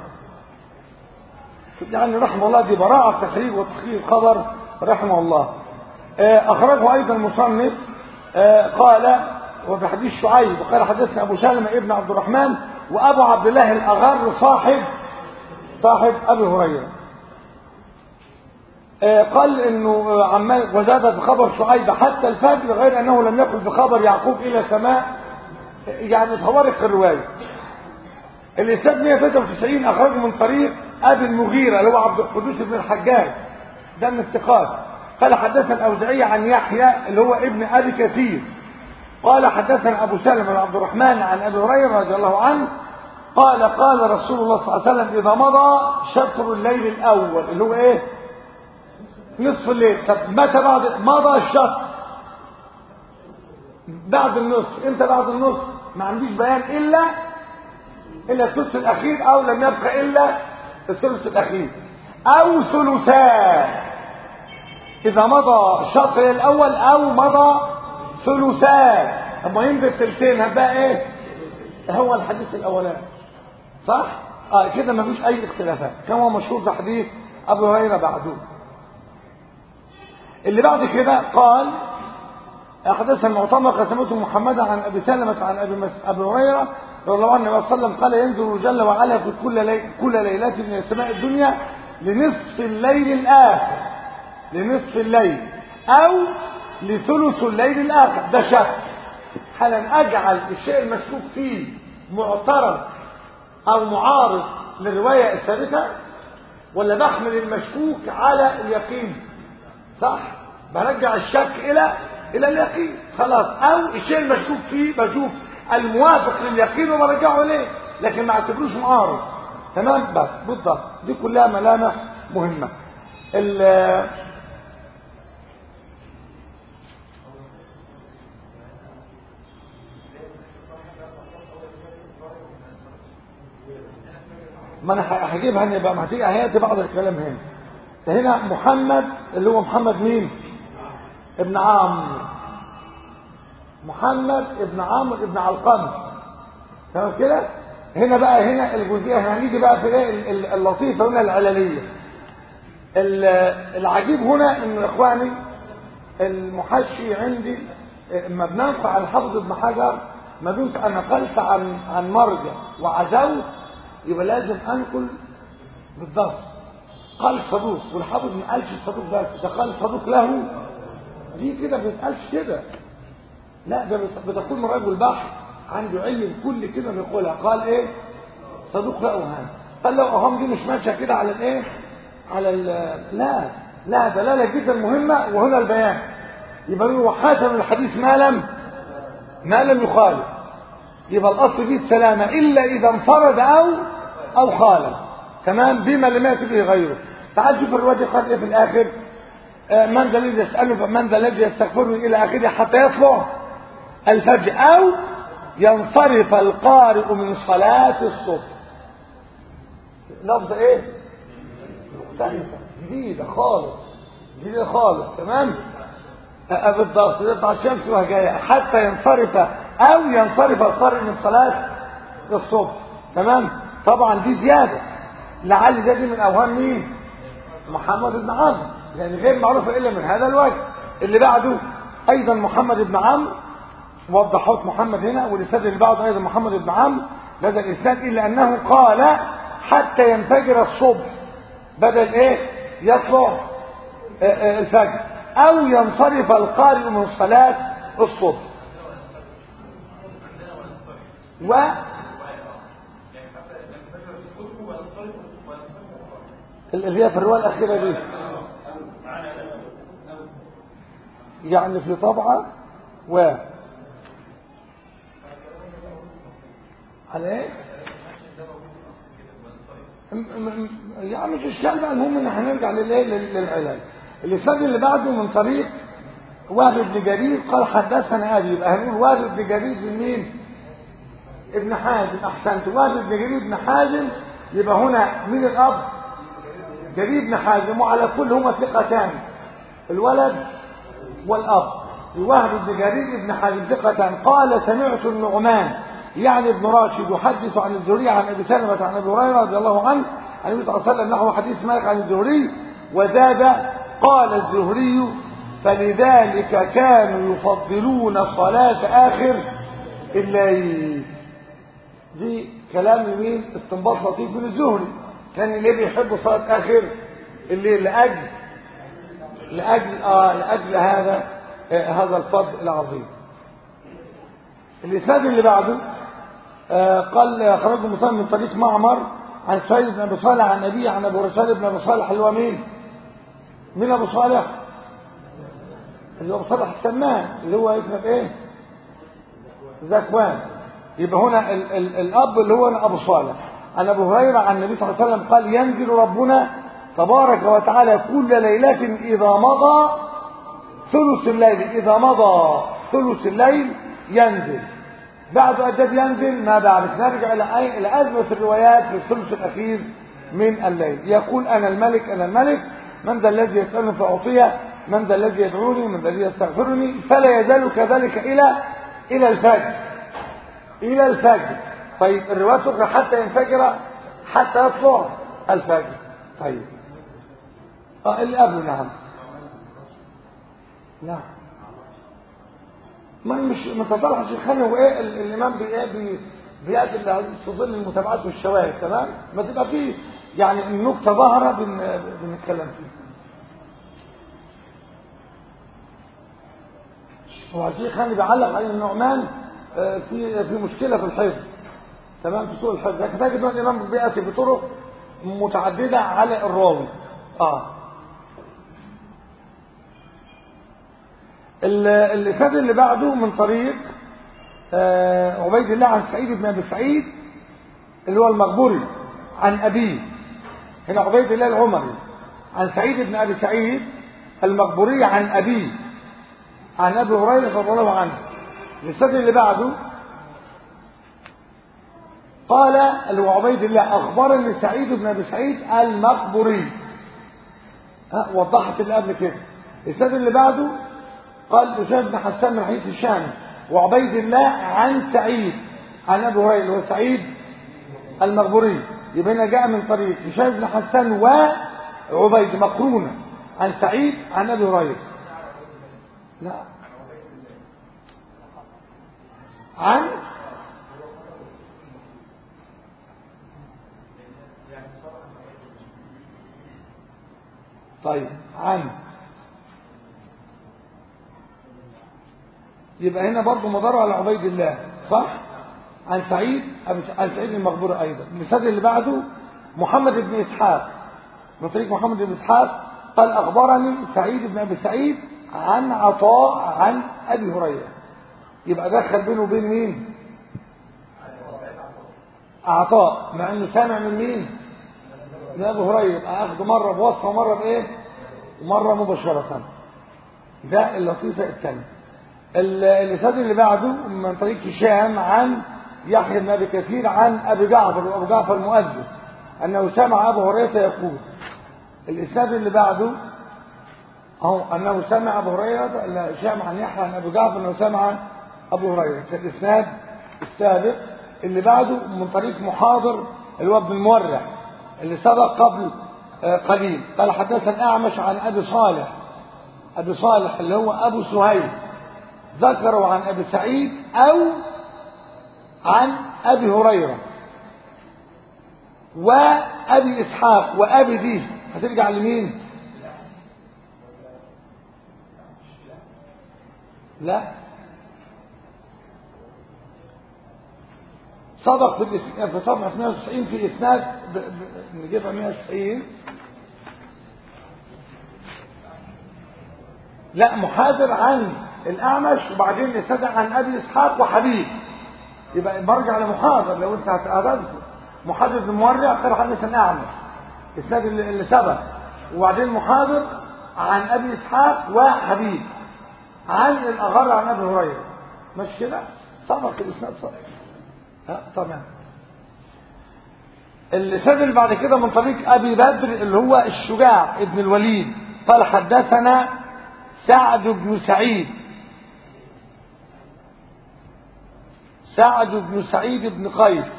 يعني رحمه الله، دي براءه تخريج وتحقيق الخبر رحمه الله. اخرجه ايضا المصنف قال وفي حديث شعيب قال حدثنا ابو سلمه ابن عبد الرحمن وابو عبد الله الاغر صاحب صاحب ابي هريره. قال انه عمال وزاد بخبر شعيب حتى الفجر، غير انه لم يقل بخبر يعقوب الى سماء، يعني فوارق الروايه. الاسناد مئة وثلاثة وتسعين اخرجه من طريق ابي المغيره اللي هو عبد القدوس بن الحجاج، ده من الثقات. قال حدثنا الاوزاعي عن يحيى اللي هو ابن ابي كثير قال حدثنا ابو سلمة بن عبد الرحمن عن ابي هريره رضي الله عنه قال قال رسول الله صلى الله عليه وسلم اذا مضى شطر الليل الاول اللي هو ايه؟ نصف الليل. طب متى بعد مضى الشطر؟ بعد النصف. امتى بعد النصف؟ ما عنديش بيان الا الا الثلث الاخير، او لم يبقى الا الثلث الاخير، او ثلثان. اذا مضى الشطر الاول او مضى ثلثان، اما يمضي الثلثين هبقى ايه؟ هو الحديث الاولاني صح؟ اه كده ما فيش اي اختلافات كما مشهور في حديث ابو هريره بعده. اللي بعد كده قال حدثنا المعتمر قسمته محمدا عن ابي سلمة عن ابي مس... ابي هريره رضي الله عنه وسلم قال ينزل جل وعلا في كل لي... كل ليله من السماء الدنيا لنصف الليل الاخر، لنصف الليل او لثلث الليل الاخر. ده شك، هل اجعل الشيء المشكوك فيه معترض او معارض للروايه الثابته، ولا بحمل المشكوك على اليقين؟ صح، برجع الشك الى الى اليقين خلاص. او الشيء المشكوك فيه بشوف الموافق لليقين وبرجعه اليه، لكن ما اعتبروش معارض. تمام. بس بالضبط دي كلها ملامح مهمه. ما انا هجيبها هنا بقى، ما هتيجي هياتي بعض الكلام هنا. هنا محمد اللي هو محمد مين؟ ابن عمرو. محمد ابن عمرو ابن علقمة. تمام كده. هنا بقى هنا الجزئيه هنيجي بقى في ايه اللطيفه هنا العلليه. العجيب هنا ان اخواني المحشي عندي اما بننقل عن حافظ ابن حجر ما دمت انا نقلت عن عن مرجع وعزوت يبقى لازم انقل بالضبط. قال صدوق، والحافظ ما قالش الصدوق بس، ده قال صدوق له. دي كده ما بيتقالش كده، لا ده بتقول من رجل بحر عنده علم كل كده بيقولها. قال ايه؟ صدوق له هذا. قال له اهم دي مش ماشيه كده على الايه؟ على ال لا لا دلاله جدا مهمه. وهنا البيان يبقى له حسن الحديث ما لم ما لم يخالف. يبقى الاصل فيه السلامه الا اذا انفرد او او خالف. تمام. بما لم ياتي به غيره. تعال شوف الروايه قال ايه في الاخر؟ آه من ذا الذي يساله من ذا الذي يستغفرني الى اخره حتى يطلع الفجر او ينصرف القارئ من صلاه الصبح. لفظ ايه؟ مختلفه جديده خالص، جديده خالص. تمام. آه بالضبط تطلع الشمس وهي جايه حتى ينصرف او ينصرف القارئ من صلاه الصبح. تمام. طبعا دي زياده، لعل ده دي من اوهام مين؟ محمد بن عمرو، يعني غير معروفه الا من هذا الوجه. اللي بعده ايضا محمد بن عمرو، وضحت محمد هنا، والاسناد اللي بعده ايضا محمد بن عمرو هذا الاسناد، الا انه قال حتى ينفجر الصبح بدل ايه؟ يطلع الفجر او ينصرف القارئ من صلاه الصبح. و اللي هي في الروايه الاخيره دي يعني في طبعه و على ايه؟ يعني مش اشكال بقى. المهم ان هنرجع للايه؟ للعلاج. الاسناد اللي بعده من طريق وهب بن جرير قال حدثنا ابي. يبقى هنقول وهب بن جرير بن مين؟ ابن حازم. احسنت. وهب بن جرير بن حازم. يبقى هنا مين الاب؟ جرير بن حازم. وعلى كل هما ثقتان، الولد والاب. وهب بن جرير بن حازم ثقتان. قال سمعت النعمان يعني ابن راشد يحدث عن الزهري عن ابي سلمة عن ابي هريره رضي الله عنه عن النبي صلى الله عليه وسلم نحو حديث مالك عن الزهري. وزاد قال الزهري فلذلك كانوا يفضلون صلاة آخر الليل. دي كلام مين؟ استنباط لطيف من الزهري. كان اللي بيحب صلاة آخر الليل لأجل لأجل آه لأجل هذا آه هذا الفضل العظيم. الإسناد اللي بعده آه قال خرج مسلم من طريق معمر عن سعيد بن أبي صالح عن النبي عن أبو رسال بن أبي صالح اللي هو مين؟ مين أبو صالح؟ اللي هو أبو صالح السمان اللي هو اسمه إيه؟ ذكوان. يبقى هنا ال ال الأب اللي هو أبو صالح عن أبو هريرة عن النبي صلى الله عليه وسلم قال ينزل ربنا تبارك وتعالى كل ليلة إذا مضى ثلث الليل. إذا مضى ثلث الليل ينزل. بعد أدب ينزل ما بعرف. نرجع إلى إلى أزمة الروايات في الثلث الأخير من الليل. يقول أنا الملك أنا الملك من ذا الذي يسألني فأعطيه من ذا الذي يدعوني من ذا الذي يستغفرني. فلا يزال كذلك إلى إلى الفجر إلى الفجر. طيب الرواية تقرأ حتى ينفجر حتى يطلع الفجر. طيب آه اللي قبله نعم نعم ما مش ما تطلعش الخانة وايه الامام بي بياتي في ظل المتابعات والشواهد. تمام. ما تبقى فيه يعني النكته ظاهره بن بنتكلم فيه. هو الشيخ خاني بيعلق على النعمان في في مشكله في الحفظ. تمام. في سوء الحفظ. لكن تجد ان الامام بياتي بطرق متعدده على الراوي. اه الإسناد اللي بعده من طريق آه عبيد الله عن سعيد بن ابي سعيد اللي هو المقبوري عن ابيه. هنا عبيد الله العمري عن سعيد بن ابي سعيد المقبوري عن ابيه عن ابي هريره رضي الله عنه. الاسناد اللي بعده قال اللي هو عبيد الله اخبرني سعيد بن ابي سعيد المقبوري. ها وضحت اللي قبل كده. الاسناد اللي بعده قال أسامة بن حسان من حديث الشام وعبيد الله عن سعيد عن ابي هريره اللي هو سعيد المقبوري. يبقى هنا جاء من طريق هشام بن حسان وعبيد مقرونه عن سعيد عن ابي هريره. لا عن طيب عن يبقى هنا برضه مدار على عبيد الله صح عن سعيد عن سعيد المقبوري ايضا. المثال اللي بعده محمد بن اسحاق من طريق محمد بن اسحاق قال اخبرني سعيد بن ابي سعيد عن عطاء عن ابي هريره. يبقى دخل بينه وبين مين؟ عطاء مع انه سامع من مين؟ من ابي هريره. يبقى اخذ مره بوصفه ومره بايه؟ ومره مباشره. ده اللطيفه الثانيه. الاسناد اللي بعده من طريق هشام عن يحيى بن ابي كثير عن ابي جعفر وابو جعفر المؤذن انه سمع ابو هريره يقول. الاسناد اللي بعده اهو انه سمع ابو هريره هشام عن يحيى عن ابي جعفر انه سمع ابو هريره. الاسناد السابق اللي بعده من طريق محاضر اللي هو ابن المورع اللي سبق قبل قليل قال حدثنا اعمش عن ابي صالح ابي صالح اللي هو ابو سهيل ذكروا عن ابي سعيد او عن ابي هريره وابي اسحاق وابي دي هترجع لمين؟ لا سبق في الاسناد في صفحه مئة وتسعين في اسناد نجيبها مئة وتسعين. لا محاضر عن الاعمش وبعدين الاسناد عن ابي اسحاق وحبيب. يبقى برجع لمحاضر لو انت هتذكر محاضر المورع قال حدثنا الاعمش الاسناد اللي سبق وبعدين محاضر عن ابي اسحاق وحبيب عن الاغر عن ابي هريره. مش كده؟ سبق الاسناد سبق. ها تمام. الاسناد اللي بعد كده من طريق ابي بدر اللي هو الشجاع ابن الوليد قال حدثنا سعد بن سعيد سعد بن سعيد بن قيس.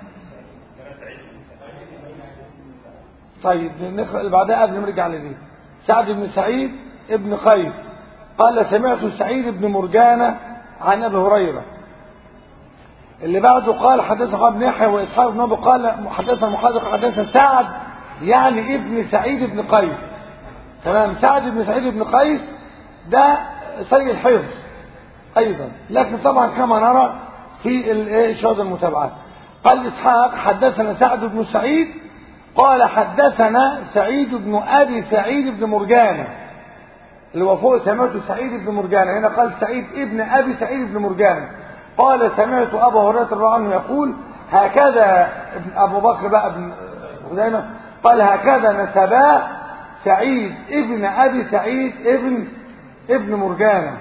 طيب نقرأ اللي بعدها قبل ما نرجع لدي. سعد بن سعيد ابن قيس قال سمعت سعيد بن مرجانة عن ابي هريرة. اللي بعده قال حدثنا ابن يحيى واسحاق بن ابي قال حدثنا محاضر حدثنا سعد يعني ابن سعيد بن قيس. تمام. سعد بن سعيد بن قيس ده سيء الحفظ ايضا لكن طبعا كما نرى في شهادة المتابعات. قال اسحاق حدثنا سعد بن سعيد قال حدثنا سعيد بن ابي سعيد بن مرجانة اللي هو فوق سمعت سعيد بن مرجانة. هنا قال سعيد ابن ابي سعيد بن مرجانة قال سمعت ابا هريره رضي الله عنه يقول هكذا ابو بكر بقى ابن خزيمه قال هكذا نسباه سعيد ابن ابي سعيد ابن ابن مرجانة.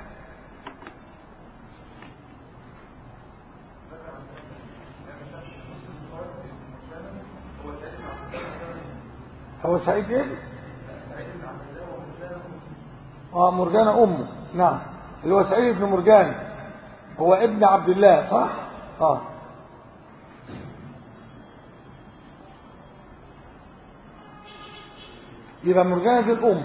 هو سعيد ايه؟ اه مرجانة امه. نعم اللي هو سعيد بن مرجانة هو ابن عبد الله صح؟ اه يبقى مرجانة دي الام.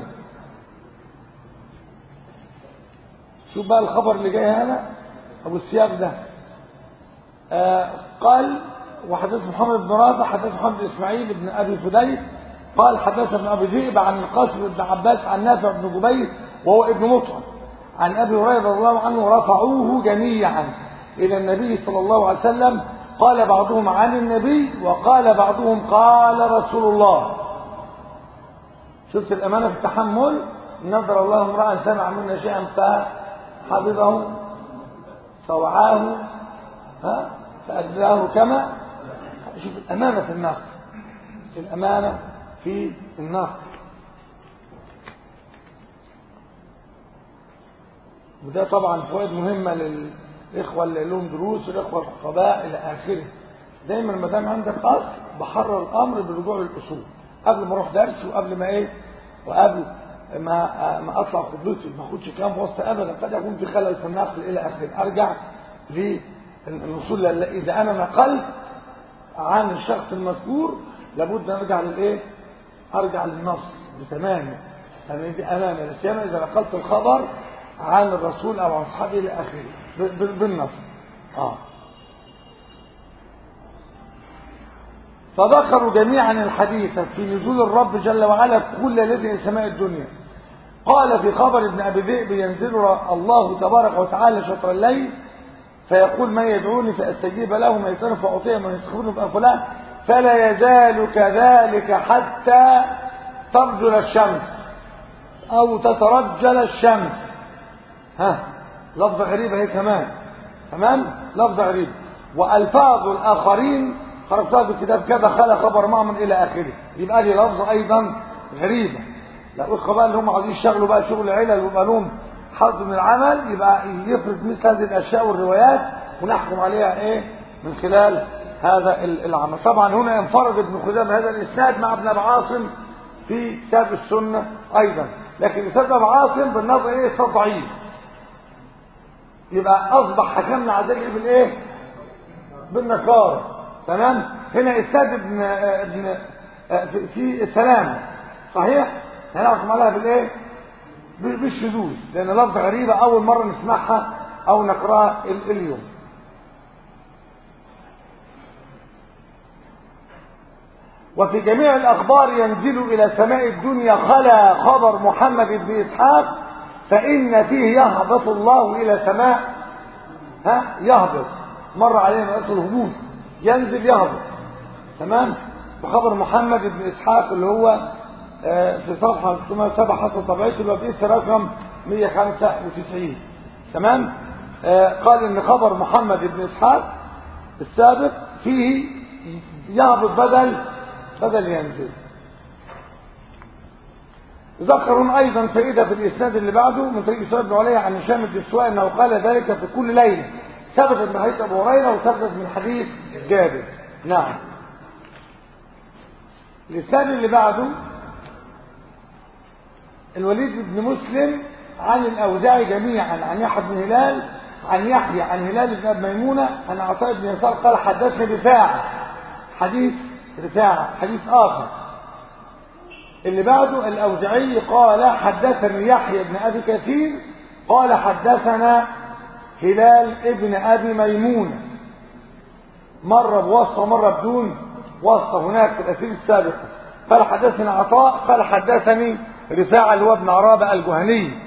شوف بقى الخبر اللي جاي هنا ابو السياق ده آه قال وحدث محمد بن رافع حدث محمد بن اسماعيل بن ابي فديك قال حدث ابن ابي ذئب عن القاسم بن عباس عن نافع بن جبير وهو ابن مطعم عن ابي هريره رضي الله عنه رفعوه جميعا الى النبي صلى الله عليه وسلم. قال بعضهم عن النبي وقال بعضهم قال رسول الله. شفت الامانه في التحمل. نظر الله امرأ سمع منا شيئا فحفظه صوعاه ها فأجزاه كما. شوف الأمانة في النقد، الأمانة في النقد. وده طبعا فوائد مهمة للإخوة اللي لهم دروس والإخوة الخطباء إلى آخره. دايما ما دام عندك أصل بحرر الأمر بالرجوع للأصول قبل ما أروح درس وقبل ما إيه وقبل ما ما أطلع خطبتي ما أخدش كلام وسط أبدا، قد يكون في خلل في النقل إلى آخره. أرجع للوصول. إذا أنا نقلت عن الشخص المذكور لابد أن أرجع للإيه؟ أرجع للنص بتمامه، يعني دي أمانة للسيما إذا نقلت الخبر عن الرسول أو عن أصحابه إلى آخره بالنص. آه. فذكروا جميعا الحديث في نزول الرب جل وعلا كل ليلة إلى سماء الدنيا. قال في خبر ابن أبي ذئب ينزل الله تبارك وتعالى شطر الليل فيقول من يدعوني فأستجيب له، من يسألني فأعطيه، من يستخبرني فأفلاه، فلا يزال كذلك حتى ترجل الشمس أو تترجل الشمس. ها لفظة غريبة هي كمان، تمام، لفظة غريبة. وألفاظ الآخرين خرجتها في الكتاب كذا خلى خبر معمر إلى آخره. يبقى لي لفظة أيضا غريبة. لو الإخوة بقى اللي هم عايزين يشتغلوا بقى شغل علل ويبقى لهم حظ من العمل يبقى يفرد مثل هذه الأشياء والروايات ونحكم عليها إيه من خلال هذا العمل. طبعا هنا انفرد ابن خزيمة هذا الإسناد مع ابن أبي عاصم في كتاب السنة أيضا، لكن إسناد ابن عاصم بالنظر إيه إسناد ضعيف. يبقى أصبح حكمنا على ذلك بالإيه بالنكارة. تمام. هنا إسناد ابن ابن في السلام صحيح هنحكم عليها بالإيه بالشذوذ لأن لفظة غريبة أول مرة نسمعها أو نقرأها اليوم. وفي جميع الأخبار ينزل إلى سماء الدنيا خلا خبر محمد بن إسحاق فإن فيه يهبط الله إلى سماء ها يهبط مر علينا أصل الهبوط ينزل يهبط. تمام. وخبر محمد بن إسحاق اللي هو في صفحة سبعة حسب طبيعته اللي بقيس رقم مئة وخمسة وتسعين. تمام. قال إن خبر محمد بن إسحاق السابق فيه يهبط بدل بدل ينزل. ذكرون أيضا فائدة في الإسناد اللي بعده من طريق سعد بن علي عن هشام الدستوائي أنه قال ذلك في كل ليلة. ثبتت من حديث أبو هريرة وثبتت من حديث جابر. نعم. الإسناد اللي بعده الوليد بن مسلم عن الأوزاعي جميعا عن يحيى بن هلال عن يحيى عن هلال بن أبي ميمونة عن عطاء بن يسار قال حدثني رفاعة حديث رفاعة حديث آخر. اللي بعده الأوزاعي قال حدثني يحيى بن أبي كثير قال حدثنا هلال ابن أبي ميمونة مرة بواسطة مرة بدون واسطة هناك في الأسئلة السابقة. قال حدثني عطاء قال حدثني رفاعة اللي هو ابن عرابة الجهني.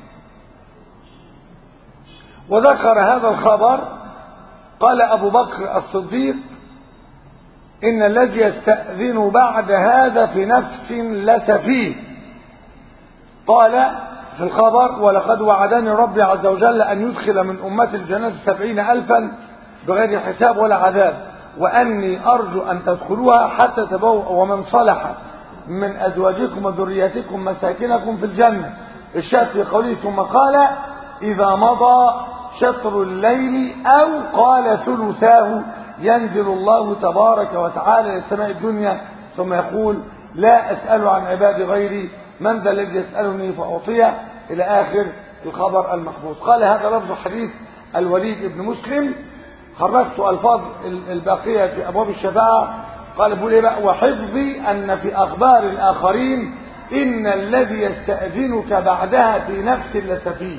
وذكر هذا الخبر قال أبو بكر الصديق إن الذي يستأذن بعد هذا في نفس لسفيه. قال في الخبر ولقد وعدني ربي عز وجل أن يدخل من أمة الجنة سبعين ألفا بغير حساب ولا عذاب وأني أرجو أن تدخلوها حتى تبوء ومن صلح من أزواجكم وذرياتكم مساكنكم في الجنة. الشاهد في قوله ثم قال إذا مضى شطر الليل أو قال ثلثاه ينزل الله تبارك وتعالى للسماء الدنيا ثم يقول لا أسأل عن عبادي غيري من ذا الذي يسألني فأعطيه إلى آخر الخبر المحفوظ. قال هذا لفظ حديث الوليد بن مسلم. خرجت ألفاظ الباقية في أبواب الشفاعة. قال بقول إيه بقى وحفظي أن في أخبار الآخرين إن الذي يستأذنك بعدها في نفس لسفيه.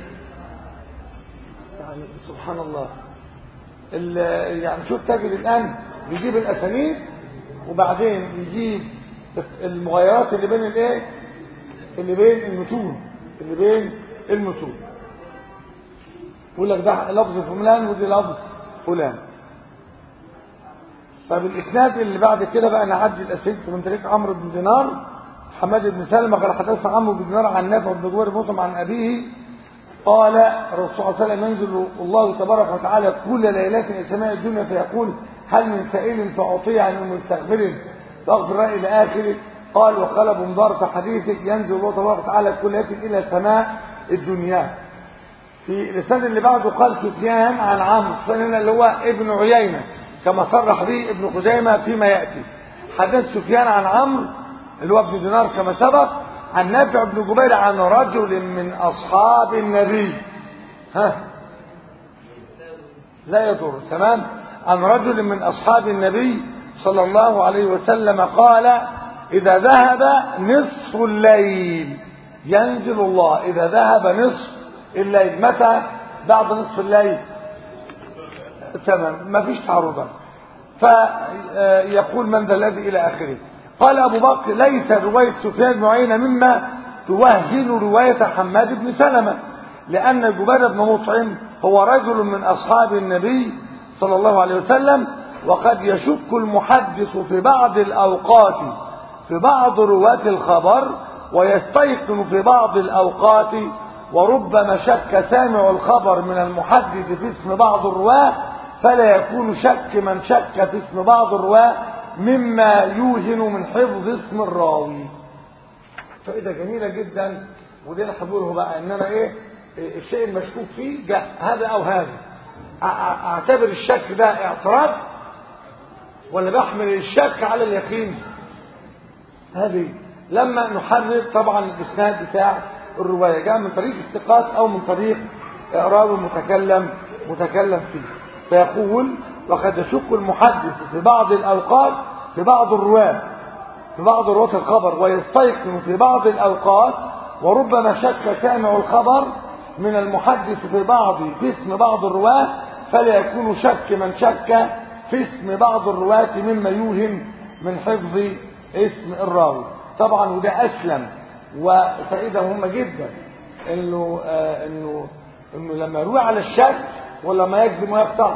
يعني سبحان الله يعني شوف تجد الآن يجيب الأسانيد وبعدين يجيب المغيرات اللي بين الايه اللي بين المتون اللي بين المتون يقول لك ده لفظ فلان ودي لفظ فلان. طب الاسناد اللي بعد كده بقى نعدي الاسانيد من طريق عمرو بن دينار حماد بن سلمة قال حدثنا عمرو بن دينار عن نافع بن جوير مسلم عن ابيه قال الرسول صلى الله عليه وسلم ينزل الله تبارك وتعالى كل ليلة إلى سماء الدنيا فيقول هل من سائل فأعطيه عن مستغفر فأغفر إلى آخره. قال وقال ابو مضار في حديثه ينزل الله تبارك وتعالى كل ليلة إلى سماء الدنيا. في الإسناد اللي بعده قال سفيان عن عمرو، سفيان اللي هو ابن عيينة كما صرح به ابن خزيمة فيما يأتي. حدث سفيان عن عمرو اللي هو ابن دينار كما سبق عن نافع بن جبير عن رجل من أصحاب النبي، ها لا يضر تمام، عن رجل من أصحاب النبي صلى الله عليه وسلم قال إذا ذهب نصف الليل ينزل الله. إذا ذهب نصف الليل متى؟ بعد نصف الليل، تمام ما فيش تعرضا. فيقول من ذا الذي إلى آخره. قال أبو بكر ليس رواية سفيان بن عيينة مما توهن رواية حماد بن سلمة، لأن جبير بن مطعم هو رجل من أصحاب النبي صلى الله عليه وسلم، وقد يشك المحدث في بعض الأوقات في بعض رواة الخبر ويستيقن في بعض الأوقات، وربما شك سامع الخبر من المحدث في اسم بعض الرواة، فلا يكون شك من شك في اسم بعض الرواة مما يوهن من حفظ اسم الراوي. فإذا جميلة جدا، ودي انا هقوله بقى ان انا ايه الشيء المشكوك فيه جاء هذا او هذا، اعتبر الشك ده اعتراض ولا بحمل الشك على اليقين؟ هذه لما نحرر طبعا الاسناد بتاع الروايه جاء من طريق الثقات او من طريق راوي متكلم متكلم فيه، فيقول وقد يشك المحدث في بعض الاوقات في بعض الرواه في بعض رواة الخبر ويستيقن في بعض الأوقات، وربما شك سامع الخبر من المحدث في بعض في اسم بعض الرواة، فلا يكون شك من شك في اسم بعض الرواة مما يوهم من حفظ اسم الراوي. طبعا وده أسلم وفائدة مهمة جدا، إنه آه إنه إنه لما يروي على الشك ولا ما يجزم ويقطع،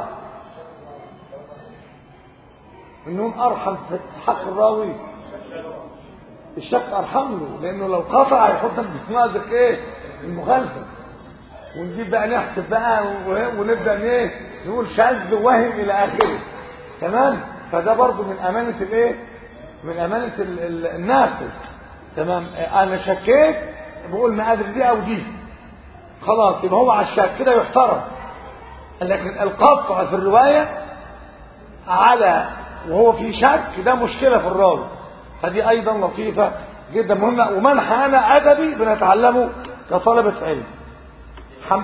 إنهم أرحم في حق الراوي. الشك ارحم له، لانه لو قطع هيحطك في مأزق ايه المخالفه، ونجيب بقى نحسب بقى ونبدا ايه نقول شاذ وهم الى اخره، تمام. فده برضو من امانه الايه من امانه الناقد، تمام. انا شكيت بقول ما ادري دي او دي، خلاص يبقى هو على الشك كده يحترم. لكن القطع في الروايه على وهو في شك ده مشكله في الراوي، فدي ايضا لطيفه جدا مهمه، ومنحى انا ادبي بنتعلمه كطلبه علم. حم...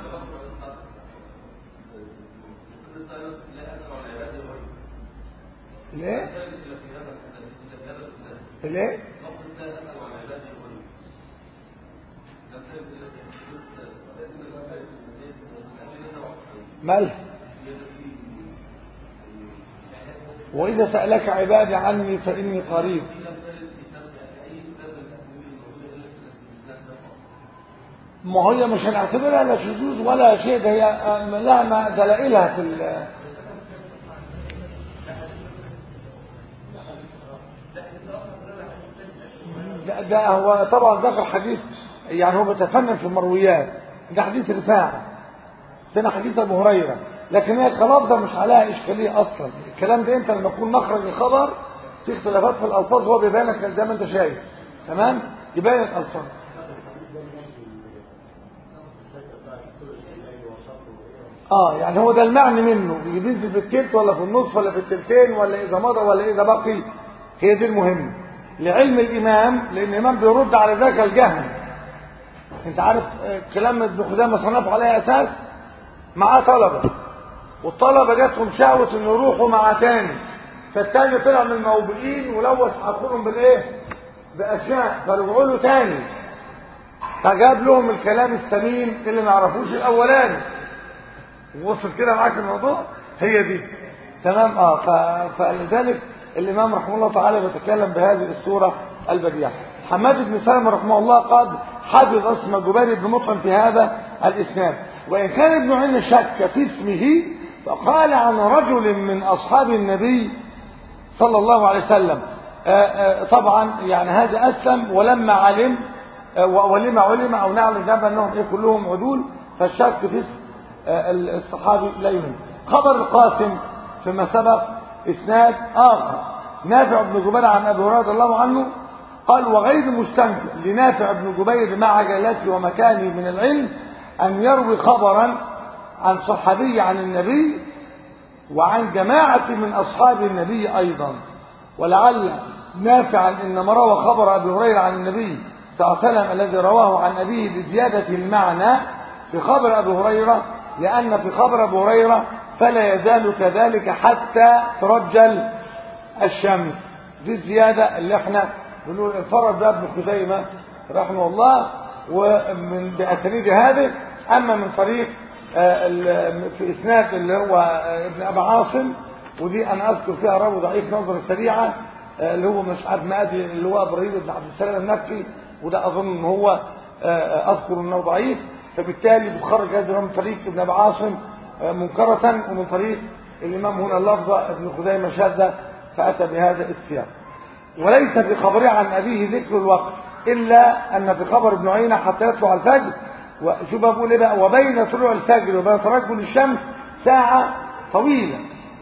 ليه ليه مال وإذا سألك عبادي عني فإني قريب. ما هي مش هنعتبرها لا شذوذ ولا شيء، ده هي لها دلائلها في ال ده, ده هو طبعا ذكر حديث، يعني هو بيتفنن في المرويات، ده حديث رفاعة، ده حديث أبو هريرة، لكن هي كلفظة مش عليها إشكالية أصلا. الكلام ده أنت لما يكون مخرج الخبر في اختلافات في الألفاظ هو بيبان لك زي ما أنت شايف، تمام، يبان الألفاظ. اه يعني هو ده المعنى منه، بينزل في التلت ولا في النصف ولا في التلتين ولا إذا مضى ولا إذا بقي، هي دي المهم لعلم الإمام، لأن الإمام بيرد على ذاك الجهل. أنت عارف كلام ابن خزيمة صنف عليه أساس معاه طلبة، والطلبة جاتهم شهوة إنه يروحوا مع تاني، فالتاني طلع من الموبئين ولوث عقولهم بالإيه؟ بأشياء، فرجعوا له تاني، فجاب لهم الكلام السمين اللي ما يعرفوش الأولاني، ووصل كده معاك الموضوع، هي دي تمام. اه فلذلك الإمام رحمه الله تعالى بيتكلم بهذه الصورة البديعة. حماد بن سلمة رحمه الله قد حفظ اسم جبير بن مطعم في هذا الإسناد، وإن كان ابن عين شك في اسمه فقال عن رجل من أصحاب النبي صلى الله عليه وسلم. آآ آآ طبعا يعني هذا أسلم، ولما علم ولما علم او نعلم جنب انهم ايه كلهم عدول، فالشك في الصحابي لا يهم. خبر القاسم فيما سبق اسناد اخر، نافع بن جبير عن ابي هريره رضي الله عنه قال: وغير مستنكر لنافع بن جبير مع جلالته ومكانه من العلم ان يروي خبرا عن صحابي عن النبي وعن جماعه من اصحاب النبي ايضا، ولعل نافعا انما روى خبر ابي هريره عن النبي صلى الله عليه وسلم الذي رواه عن ابيه بزياده المعنى في خبر ابي هريره، لان في خبر ابي هريره فلا يزال كذلك حتى ترجل الشمس. دي الزياده اللي احنا بنقول انفرد بها ابن خزيمه رحمه الله ومن باسانيد هذه. اما من طريق في اسناد اللي هو ابن ابي عاصم، ودي انا اذكر فيها راوي ضعيف نظره سريعه اللي هو مش عارف مادي اللي هو ابراهيم بن عبد السلام النبكي، وده اظن ان هو اذكر انه ضعيف، فبالتالي بتخرج هذا من طريق ابن ابي عاصم منكرة، ومن طريق الامام هنا اللفظه ابن خزيمه شاذه فاتى بهذا السياق. وليس في خبره عن ابيه ذكر الوقت الا ان في خبر ابن عيينه حتى يطلع الفجر، وشوف بقول ايه بقى، وبين طلوع الفجر وبين ترجل الشمس ساعه طويله.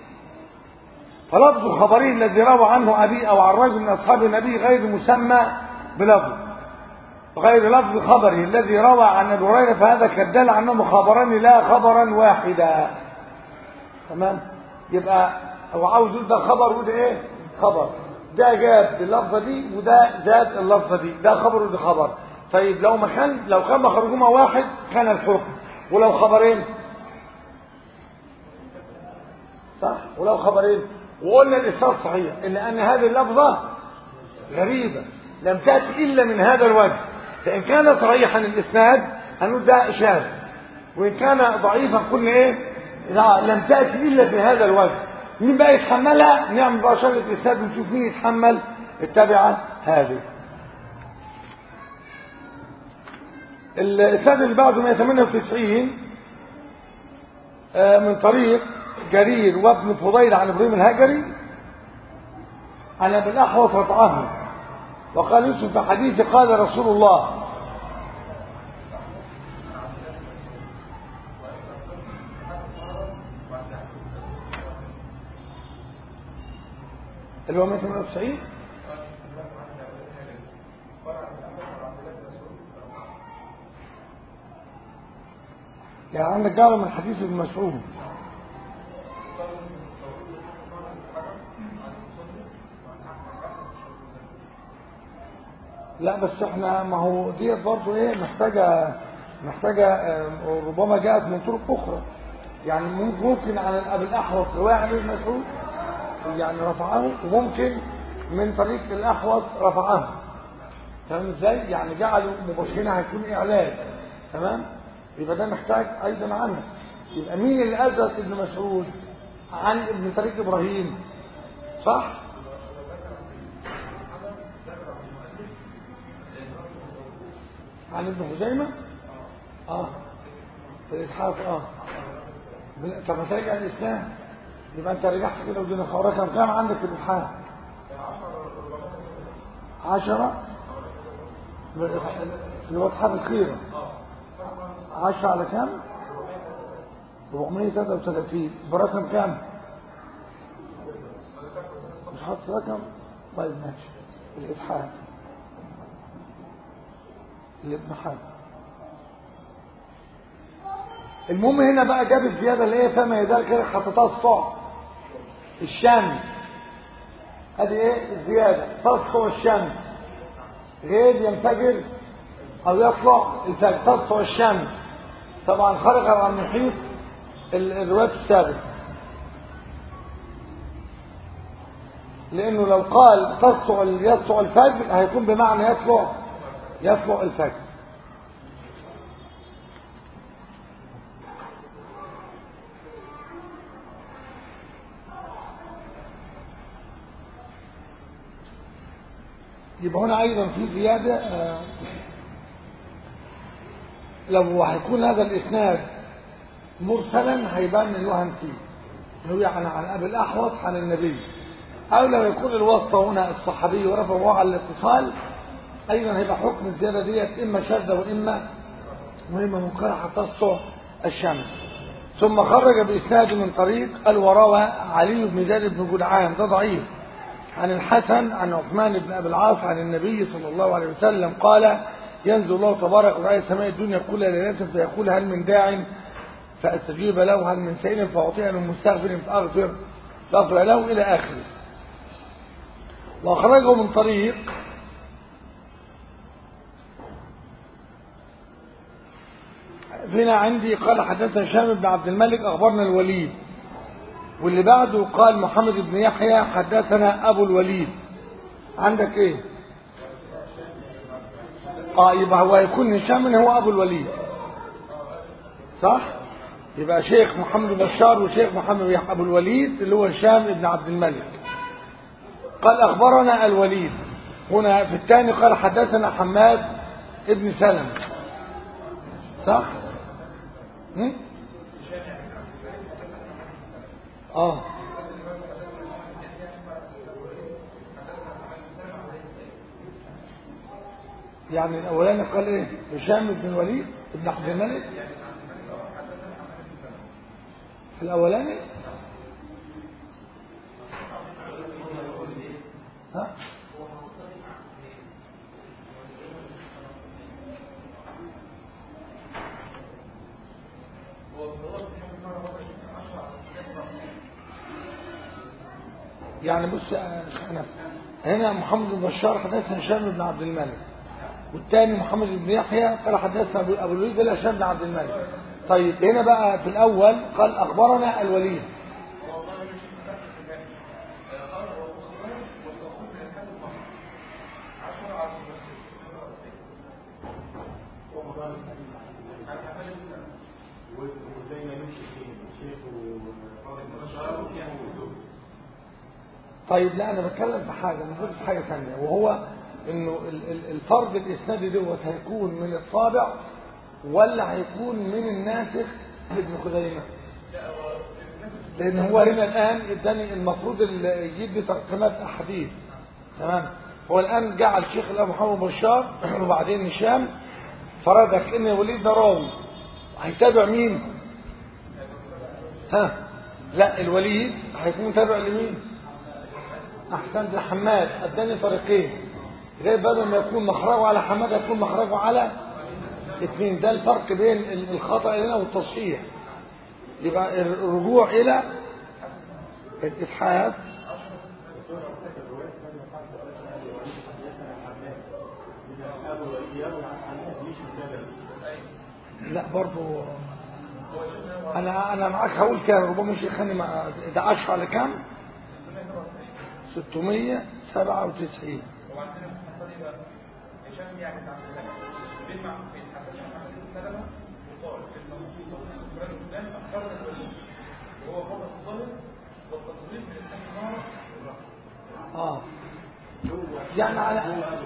فلفظ خبره الذي روى عنه ابي او عن رجل من اصحاب النبي غير مسمى بلفظ، غير لفظ خبره الذي روى عن ابي هريره، فهذا كدل عنه خبران لا خبرا واحدا. تمام؟ يبقى هو عاوز يقول ده خبر وده ايه؟ خبر. ده جاب اللفظه دي وده زاد اللفظه دي، ده خبر وده خبر. طيب لو ما كان لو كان مخرجهما واحد كان الحكم، ولو خبرين صح؟ ولو خبرين وقلنا الإسناد صحيح إلا أن هذه اللفظة غريبة لم تأتي إلا من هذا الوجه، فإن كان صحيحا الإسناد هنقول ده شاذ، وإن كان ضعيفا قلنا إيه؟ لا لم تأتي إلا في هذا الوجه. مين بقى يتحملها؟ نعمل بقى شغلة الإسناد ونشوف مين يتحمل التبعة هذه. الإسناد اللي بعده مئة وثمانية وتسعين من طريق جرير وابن فضيل عن ابراهيم الهجري عن ابي الاحوص رفعه وقال يوسف في حديث قال رسول الله اللي هو مئة وثمانية وتسعين يعني عندك جاء من حديث ابن مسعود. لا بس احنا ما هو ديت برضه ايه محتاجه محتاجه ربما جاءت من طرق اخرى، يعني ممكن عن ابي الاحوص روايه عن ابن مسعود يعني رفعه، وممكن من طريق الاحوص رفعه. فاهم ازاي؟ يعني جعلوا مباشرين هيكون اعلان. تمام؟ يبقى ده محتاج ايضا عنه. يبقى مين اللي ادرك ابن مسعود عن ابن طريق ابراهيم؟ صح؟ عن ابن خزيمة اه في الاسحاق اه طب ما ترجع الاسلام يبقى انت رجعت كده ودينا خبرك كم كام عندك في الاسحاق؟ عشرة اللي هو اسحاق الخيرة عشرة على كام؟ أربعمائة وثلاثة وثلاثين برقم كام؟ مش حاطط رقم؟ طيب ماشي الاسحاق لابن حاجة. المهم هنا بقى جاب الزيادة اللي هي فما يزال كده حطتها تسطع الشمس. ادي ايه الزيادة؟ تسطع الشمس غير ينفجر او يطلع الفجر. تسطع الشمس طبعا خرج عن محيط الروايات السابقة، لانه لو قال تسطع يسطع الفجر هيكون بمعنى يطلع يطلع الفجر. يبقى هنا ايضا في زياده آه لو هيكون هذا الاسناد مرسلا هيبان الوهن فيه هو يعني عن ابي الاحوص عن النبي، او لو يكون الواسطه هنا الصحابي ورفعه على الاتصال ايضا هيبقى حكم الزياده ديت اما شاذه واما مهمه منكره حتى تسطع الشمس. ثم خرج باسناد من طريق قال وروى علي بن زيد بن جدعان ده ضعيف عن الحسن عن عثمان بن ابي العاص عن النبي صلى الله عليه وسلم قال ينزل الله تبارك وتعالى سماء الدنيا كل ليله فيقول هل من داع فاستجيب له، هل من سائل فاعطيه، هل من مستغفر فاغفر فاغفر له الى اخره. واخرجه من طريق هنا عندي قال حدثنا هشام بن عبد الملك اخبرنا الوليد، واللي بعده قال محمد بن يحيى حدثنا ابو الوليد. عندك ايه؟ اه يبقى هو يكون هشام هو ابو الوليد صح؟ يبقى شيخ محمد بن بشار وشيخ محمد بن ابو الوليد اللي هو هشام بن عبد الملك. قال اخبرنا الوليد. هنا في الثاني قال حدثنا حماد ابن سلمة صح؟ هم؟ اه يعني الاولاني قال ايه؟ هشام بن الوليد ابن عبد الملك الاولاني ها يعني بص انا هنا محمد بن بشار حدثنا هشام بن عبد الملك، والثاني محمد بن يحيى قال حدثنا ابو الوليد قال هشام بن عبد الملك. طيب هنا بقى في الاول قال اخبرنا الوليد. طيب لا انا بتكلم في حاجه نقول في حاجه ثانيه، وهو انه الفرض الاسنادي دوت هيكون من الطابع ولا هيكون من الناسخ ابن خزيمه؟ لان هو هنا الان اداني المفروض يجيب لي ترقيمات احاديث تمام. هو الان جعل شيخ الامام محمد بشار وبعدين هشام فردك ان وليد ده راوي هيتابع مين؟ ها لا الوليد هيكون تابع لمين؟ احسنت لحماد. اداني طريقين غير بدل ما يكون مخرجه على حماد يكون مخرجه على اثنين. ده الفرق بين الخطأ هنا والتصحيح. يبقى الرجوع الى الابحاث لا برضو انا انا معاك هقول كام ربما شيخاني مع ده عشرة على كام؟ ستمية وسبعة وتسعين. اه يعني على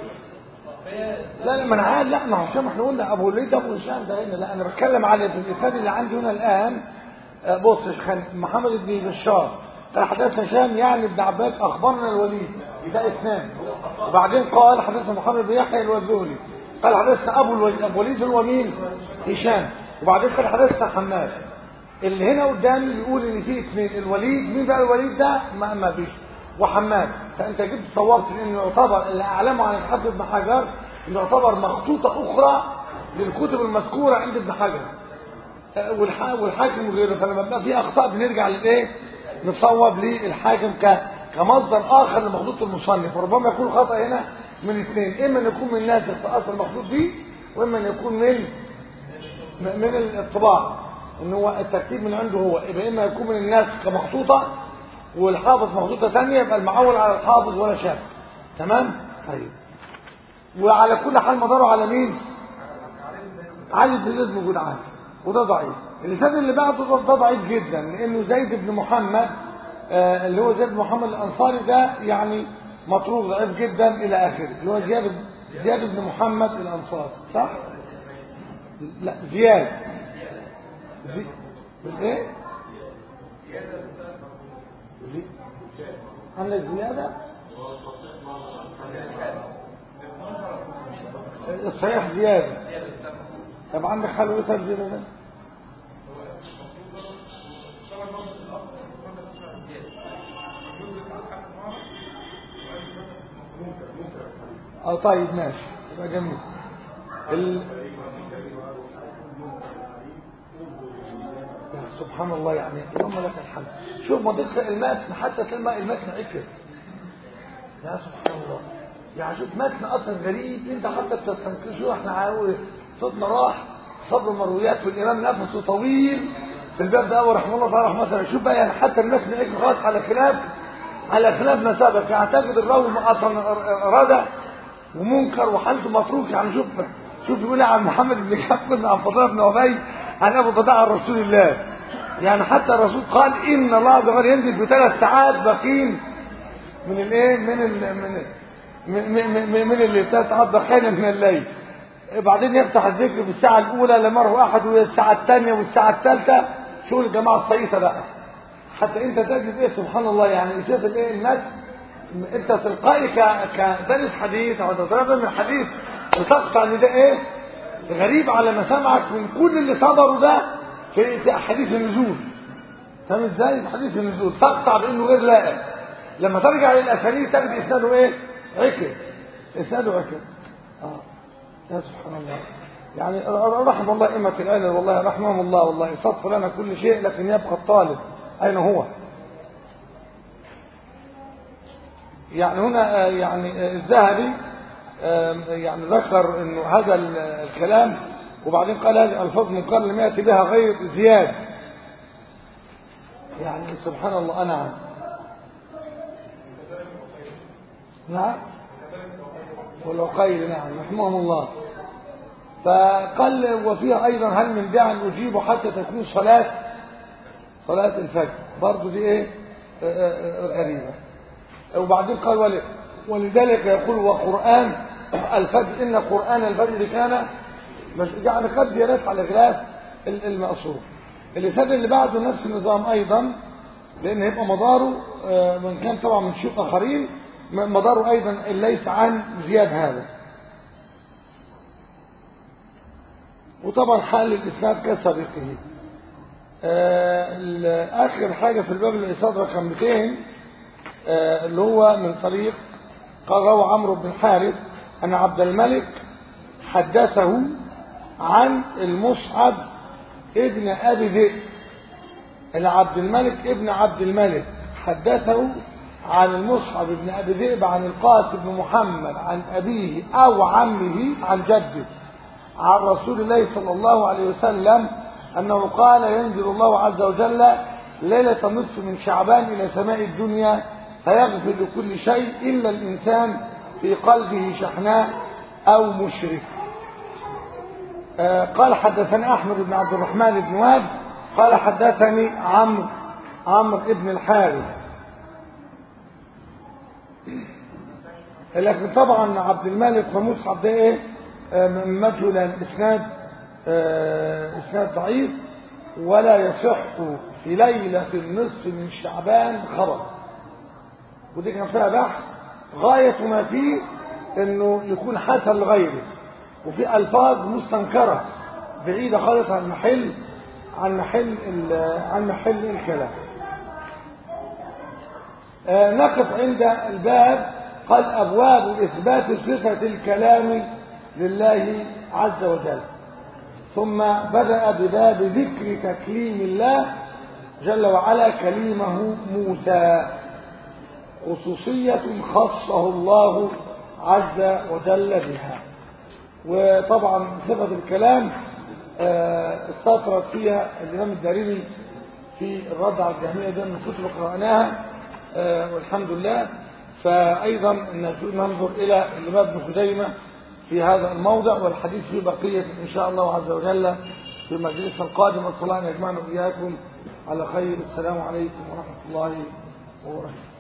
لا لا ما انا عارف لا ما هو عشان احنا قلنا ابو وليد ابو هشام ده هنا لا انا بتكلم على الاسناد اللي عندي هنا الان. بص يا شيخ محمد بن بشار قال حدثنا هشام يعني ابن عباس اخبرنا الوليد ده اسناد، وبعدين قال حدثنا محمد بن يحيى الوزهري قال حدثنا ابو الوليد. ابو الوليد هو مين؟ هشام. وبعدين قال حدثنا حماد. اللي هنا قدامي بيقول ان في اثنين الوليد. مين بقى الوليد ده؟ ما ما فيش. وحماد. فانت جبت صورت انه يعتبر اللي اعلمه عن الحافظ ابن حجر انه يعتبر مخطوطه اخرى للكتب المذكوره عند ابن حجر والحاكم وغيره. فلما بقى في اخطاء بنرجع للايه؟ نصوب للحاكم كمصدر اخر لمخطوط المصنف. وربما يكون خطا هنا من اثنين، اما ان يكون من ناسخ في اصل المخطوط دي، واما ان يكون من من الطباع ان هو الترتيب من عنده هو. يبقى اما يكون من الناسخ كمخطوطه والحافظ مخطوطه ثانيه يبقى المعول على الحافظ ولا شك. تمام؟ طيب وعلى كل حال مداره على مين؟ علي بن زيد بن جدعان، وده ضعيف. الاسناد اللي بعده ده ضعيف جدا لانه زيد بن محمد آه اللي هو زيد بن محمد الانصاري ده يعني مطروق ضعيف جدا الى اخره. اللي هو زياد زياد بن محمد الانصاري صح؟ لا زياد زي... بالايه؟ زي... عندك زياده الصحيح زيادة. طب عندك حل ايه طيب زيادة ده؟ اه طيب ماشي يبقى جميل. ال... سبحان الله يعني اللهم لك الحمد. شوف ما تقرأ المتن حتى تلمى المتن عكر يا سبحان الله. يعني شوف متن اصلا غريب انت حتى بتستنكر. شو احنا عاوز صوتنا راح صبر المرويات والامام نفسه طويل في الباب ده ورحمه الله تعالى رحمه الله. شوف بقى يعني حتى المتن عكر خاص على خلاف على خلاف ما سبق. يعني تجد الراوي اصلا رادع ومنكر وحالته متروك. يعني شوف شوف يقول عن محمد بن كعب عن فضيل بن ابي عن ابو ضداع عن رسول الله. يعني حتى الرسول قال ان الله عز وجل ينزل بثلاث ساعات باقين من الايه من ال من من, من, من, من اللي ثلاث ساعات باقين من الليل. بعدين يفتح الذكر في الساعه الاولى لمره احد والساعه الثانيه والساعه الثالثه. شو الجماعه الصيته بقى حتى انت تجد ايه سبحان الله. يعني شوف الايه الناس انت تلقائي كدارس حديث او تدرس من الحديث وتقطع ان ده ايه غريب على مسامعك من كل اللي صدروا ده في احاديث النزول. فاهم ازاي؟ في حديث النزول تقطع بانه غير لائق. لما ترجع للاسانيد تجد اسناده ايه عكر اسناده عكر. اه يا سبحان الله. يعني رحم الله ائمه العلم والله رحمهم الله والله صدق لنا كل شيء لكن يبقى الطالب اين هو. يعني هنا يعني الذهبي يعني ذكر انه هذا الكلام وبعدين قال هذه الفاظ منكر لم ياتي بها غير زياد. يعني سبحان الله. انا نعم والعقيل نعم رحمهم الله. فقال وفيها ايضا هل من داع اجيب حتى تكون صلاه صلاه الفجر. برضه دي ايه غريبه. وبعدين قال ولذلك يقول وقرآن الفجر إن قرآن الفجر كان يعني قد يرس على خلاف المأصول. اللسان اللي بعده نفس النظام أيضا لأن يبقى مداره من كان طبعا من شيوخ آخرين مداره أيضا ليس عن زياد هذا. وطبعا حال الإسناد كسابقه. آخر حاجة في الباب الإصابة رقم مئتين اللي هو من طريق قال روى عمرو بن الحارث أن عبد الملك حدثه عن المصعب ابن أبي ذئب. عبد الملك ابن عبد الملك حدثه عن المصعب ابن أبي ذئب عن القاسم بن محمد عن أبيه أو عمه عن جده عن رسول الله صلى الله عليه وسلم أنه قال ينزل الله عز وجل ليلة نصف من شعبان إلى سماء الدنيا فيغفر لكل شيء إلا الإنسان في قلبه شحناء أو مشرك. آه قال حدثني أحمد بن عبد الرحمن بن وهب قال حدثني عمرو عمرو ابن الحارث. لكن طبعا عبد الملك ومصعب ده ايه آه مجهولان اسناد آه اسناد ضعيف ولا يصح في ليلة النصف من شعبان خبر. ودي كان فيها بحث غاية ما فيه انه يكون حسن لغيره وفي الفاظ مستنكرة بعيدة خالص عن محل عن محل عن محل الكلام. آه نقف عند الباب قال ابواب اثبات صفة الكلام لله عز وجل. ثم بدأ بباب ذكر تكليم الله جل وعلا كليمه موسى خصوصية خصه الله عز وجل بها. وطبعا صفة الكلام استطرد فيها الإمام الدارمي في الرد على الجهمية ده من كتب قرأناها والحمد لله. فأيضا ننظر إلى الإمام ابن خزيمة في هذا الموضع والحديث فيه بقية إن شاء الله عز وجل في مجلس القادم. والصلاة أن يجمعنا وإياكم على خير. السلام عليكم ورحمة الله وبركاته.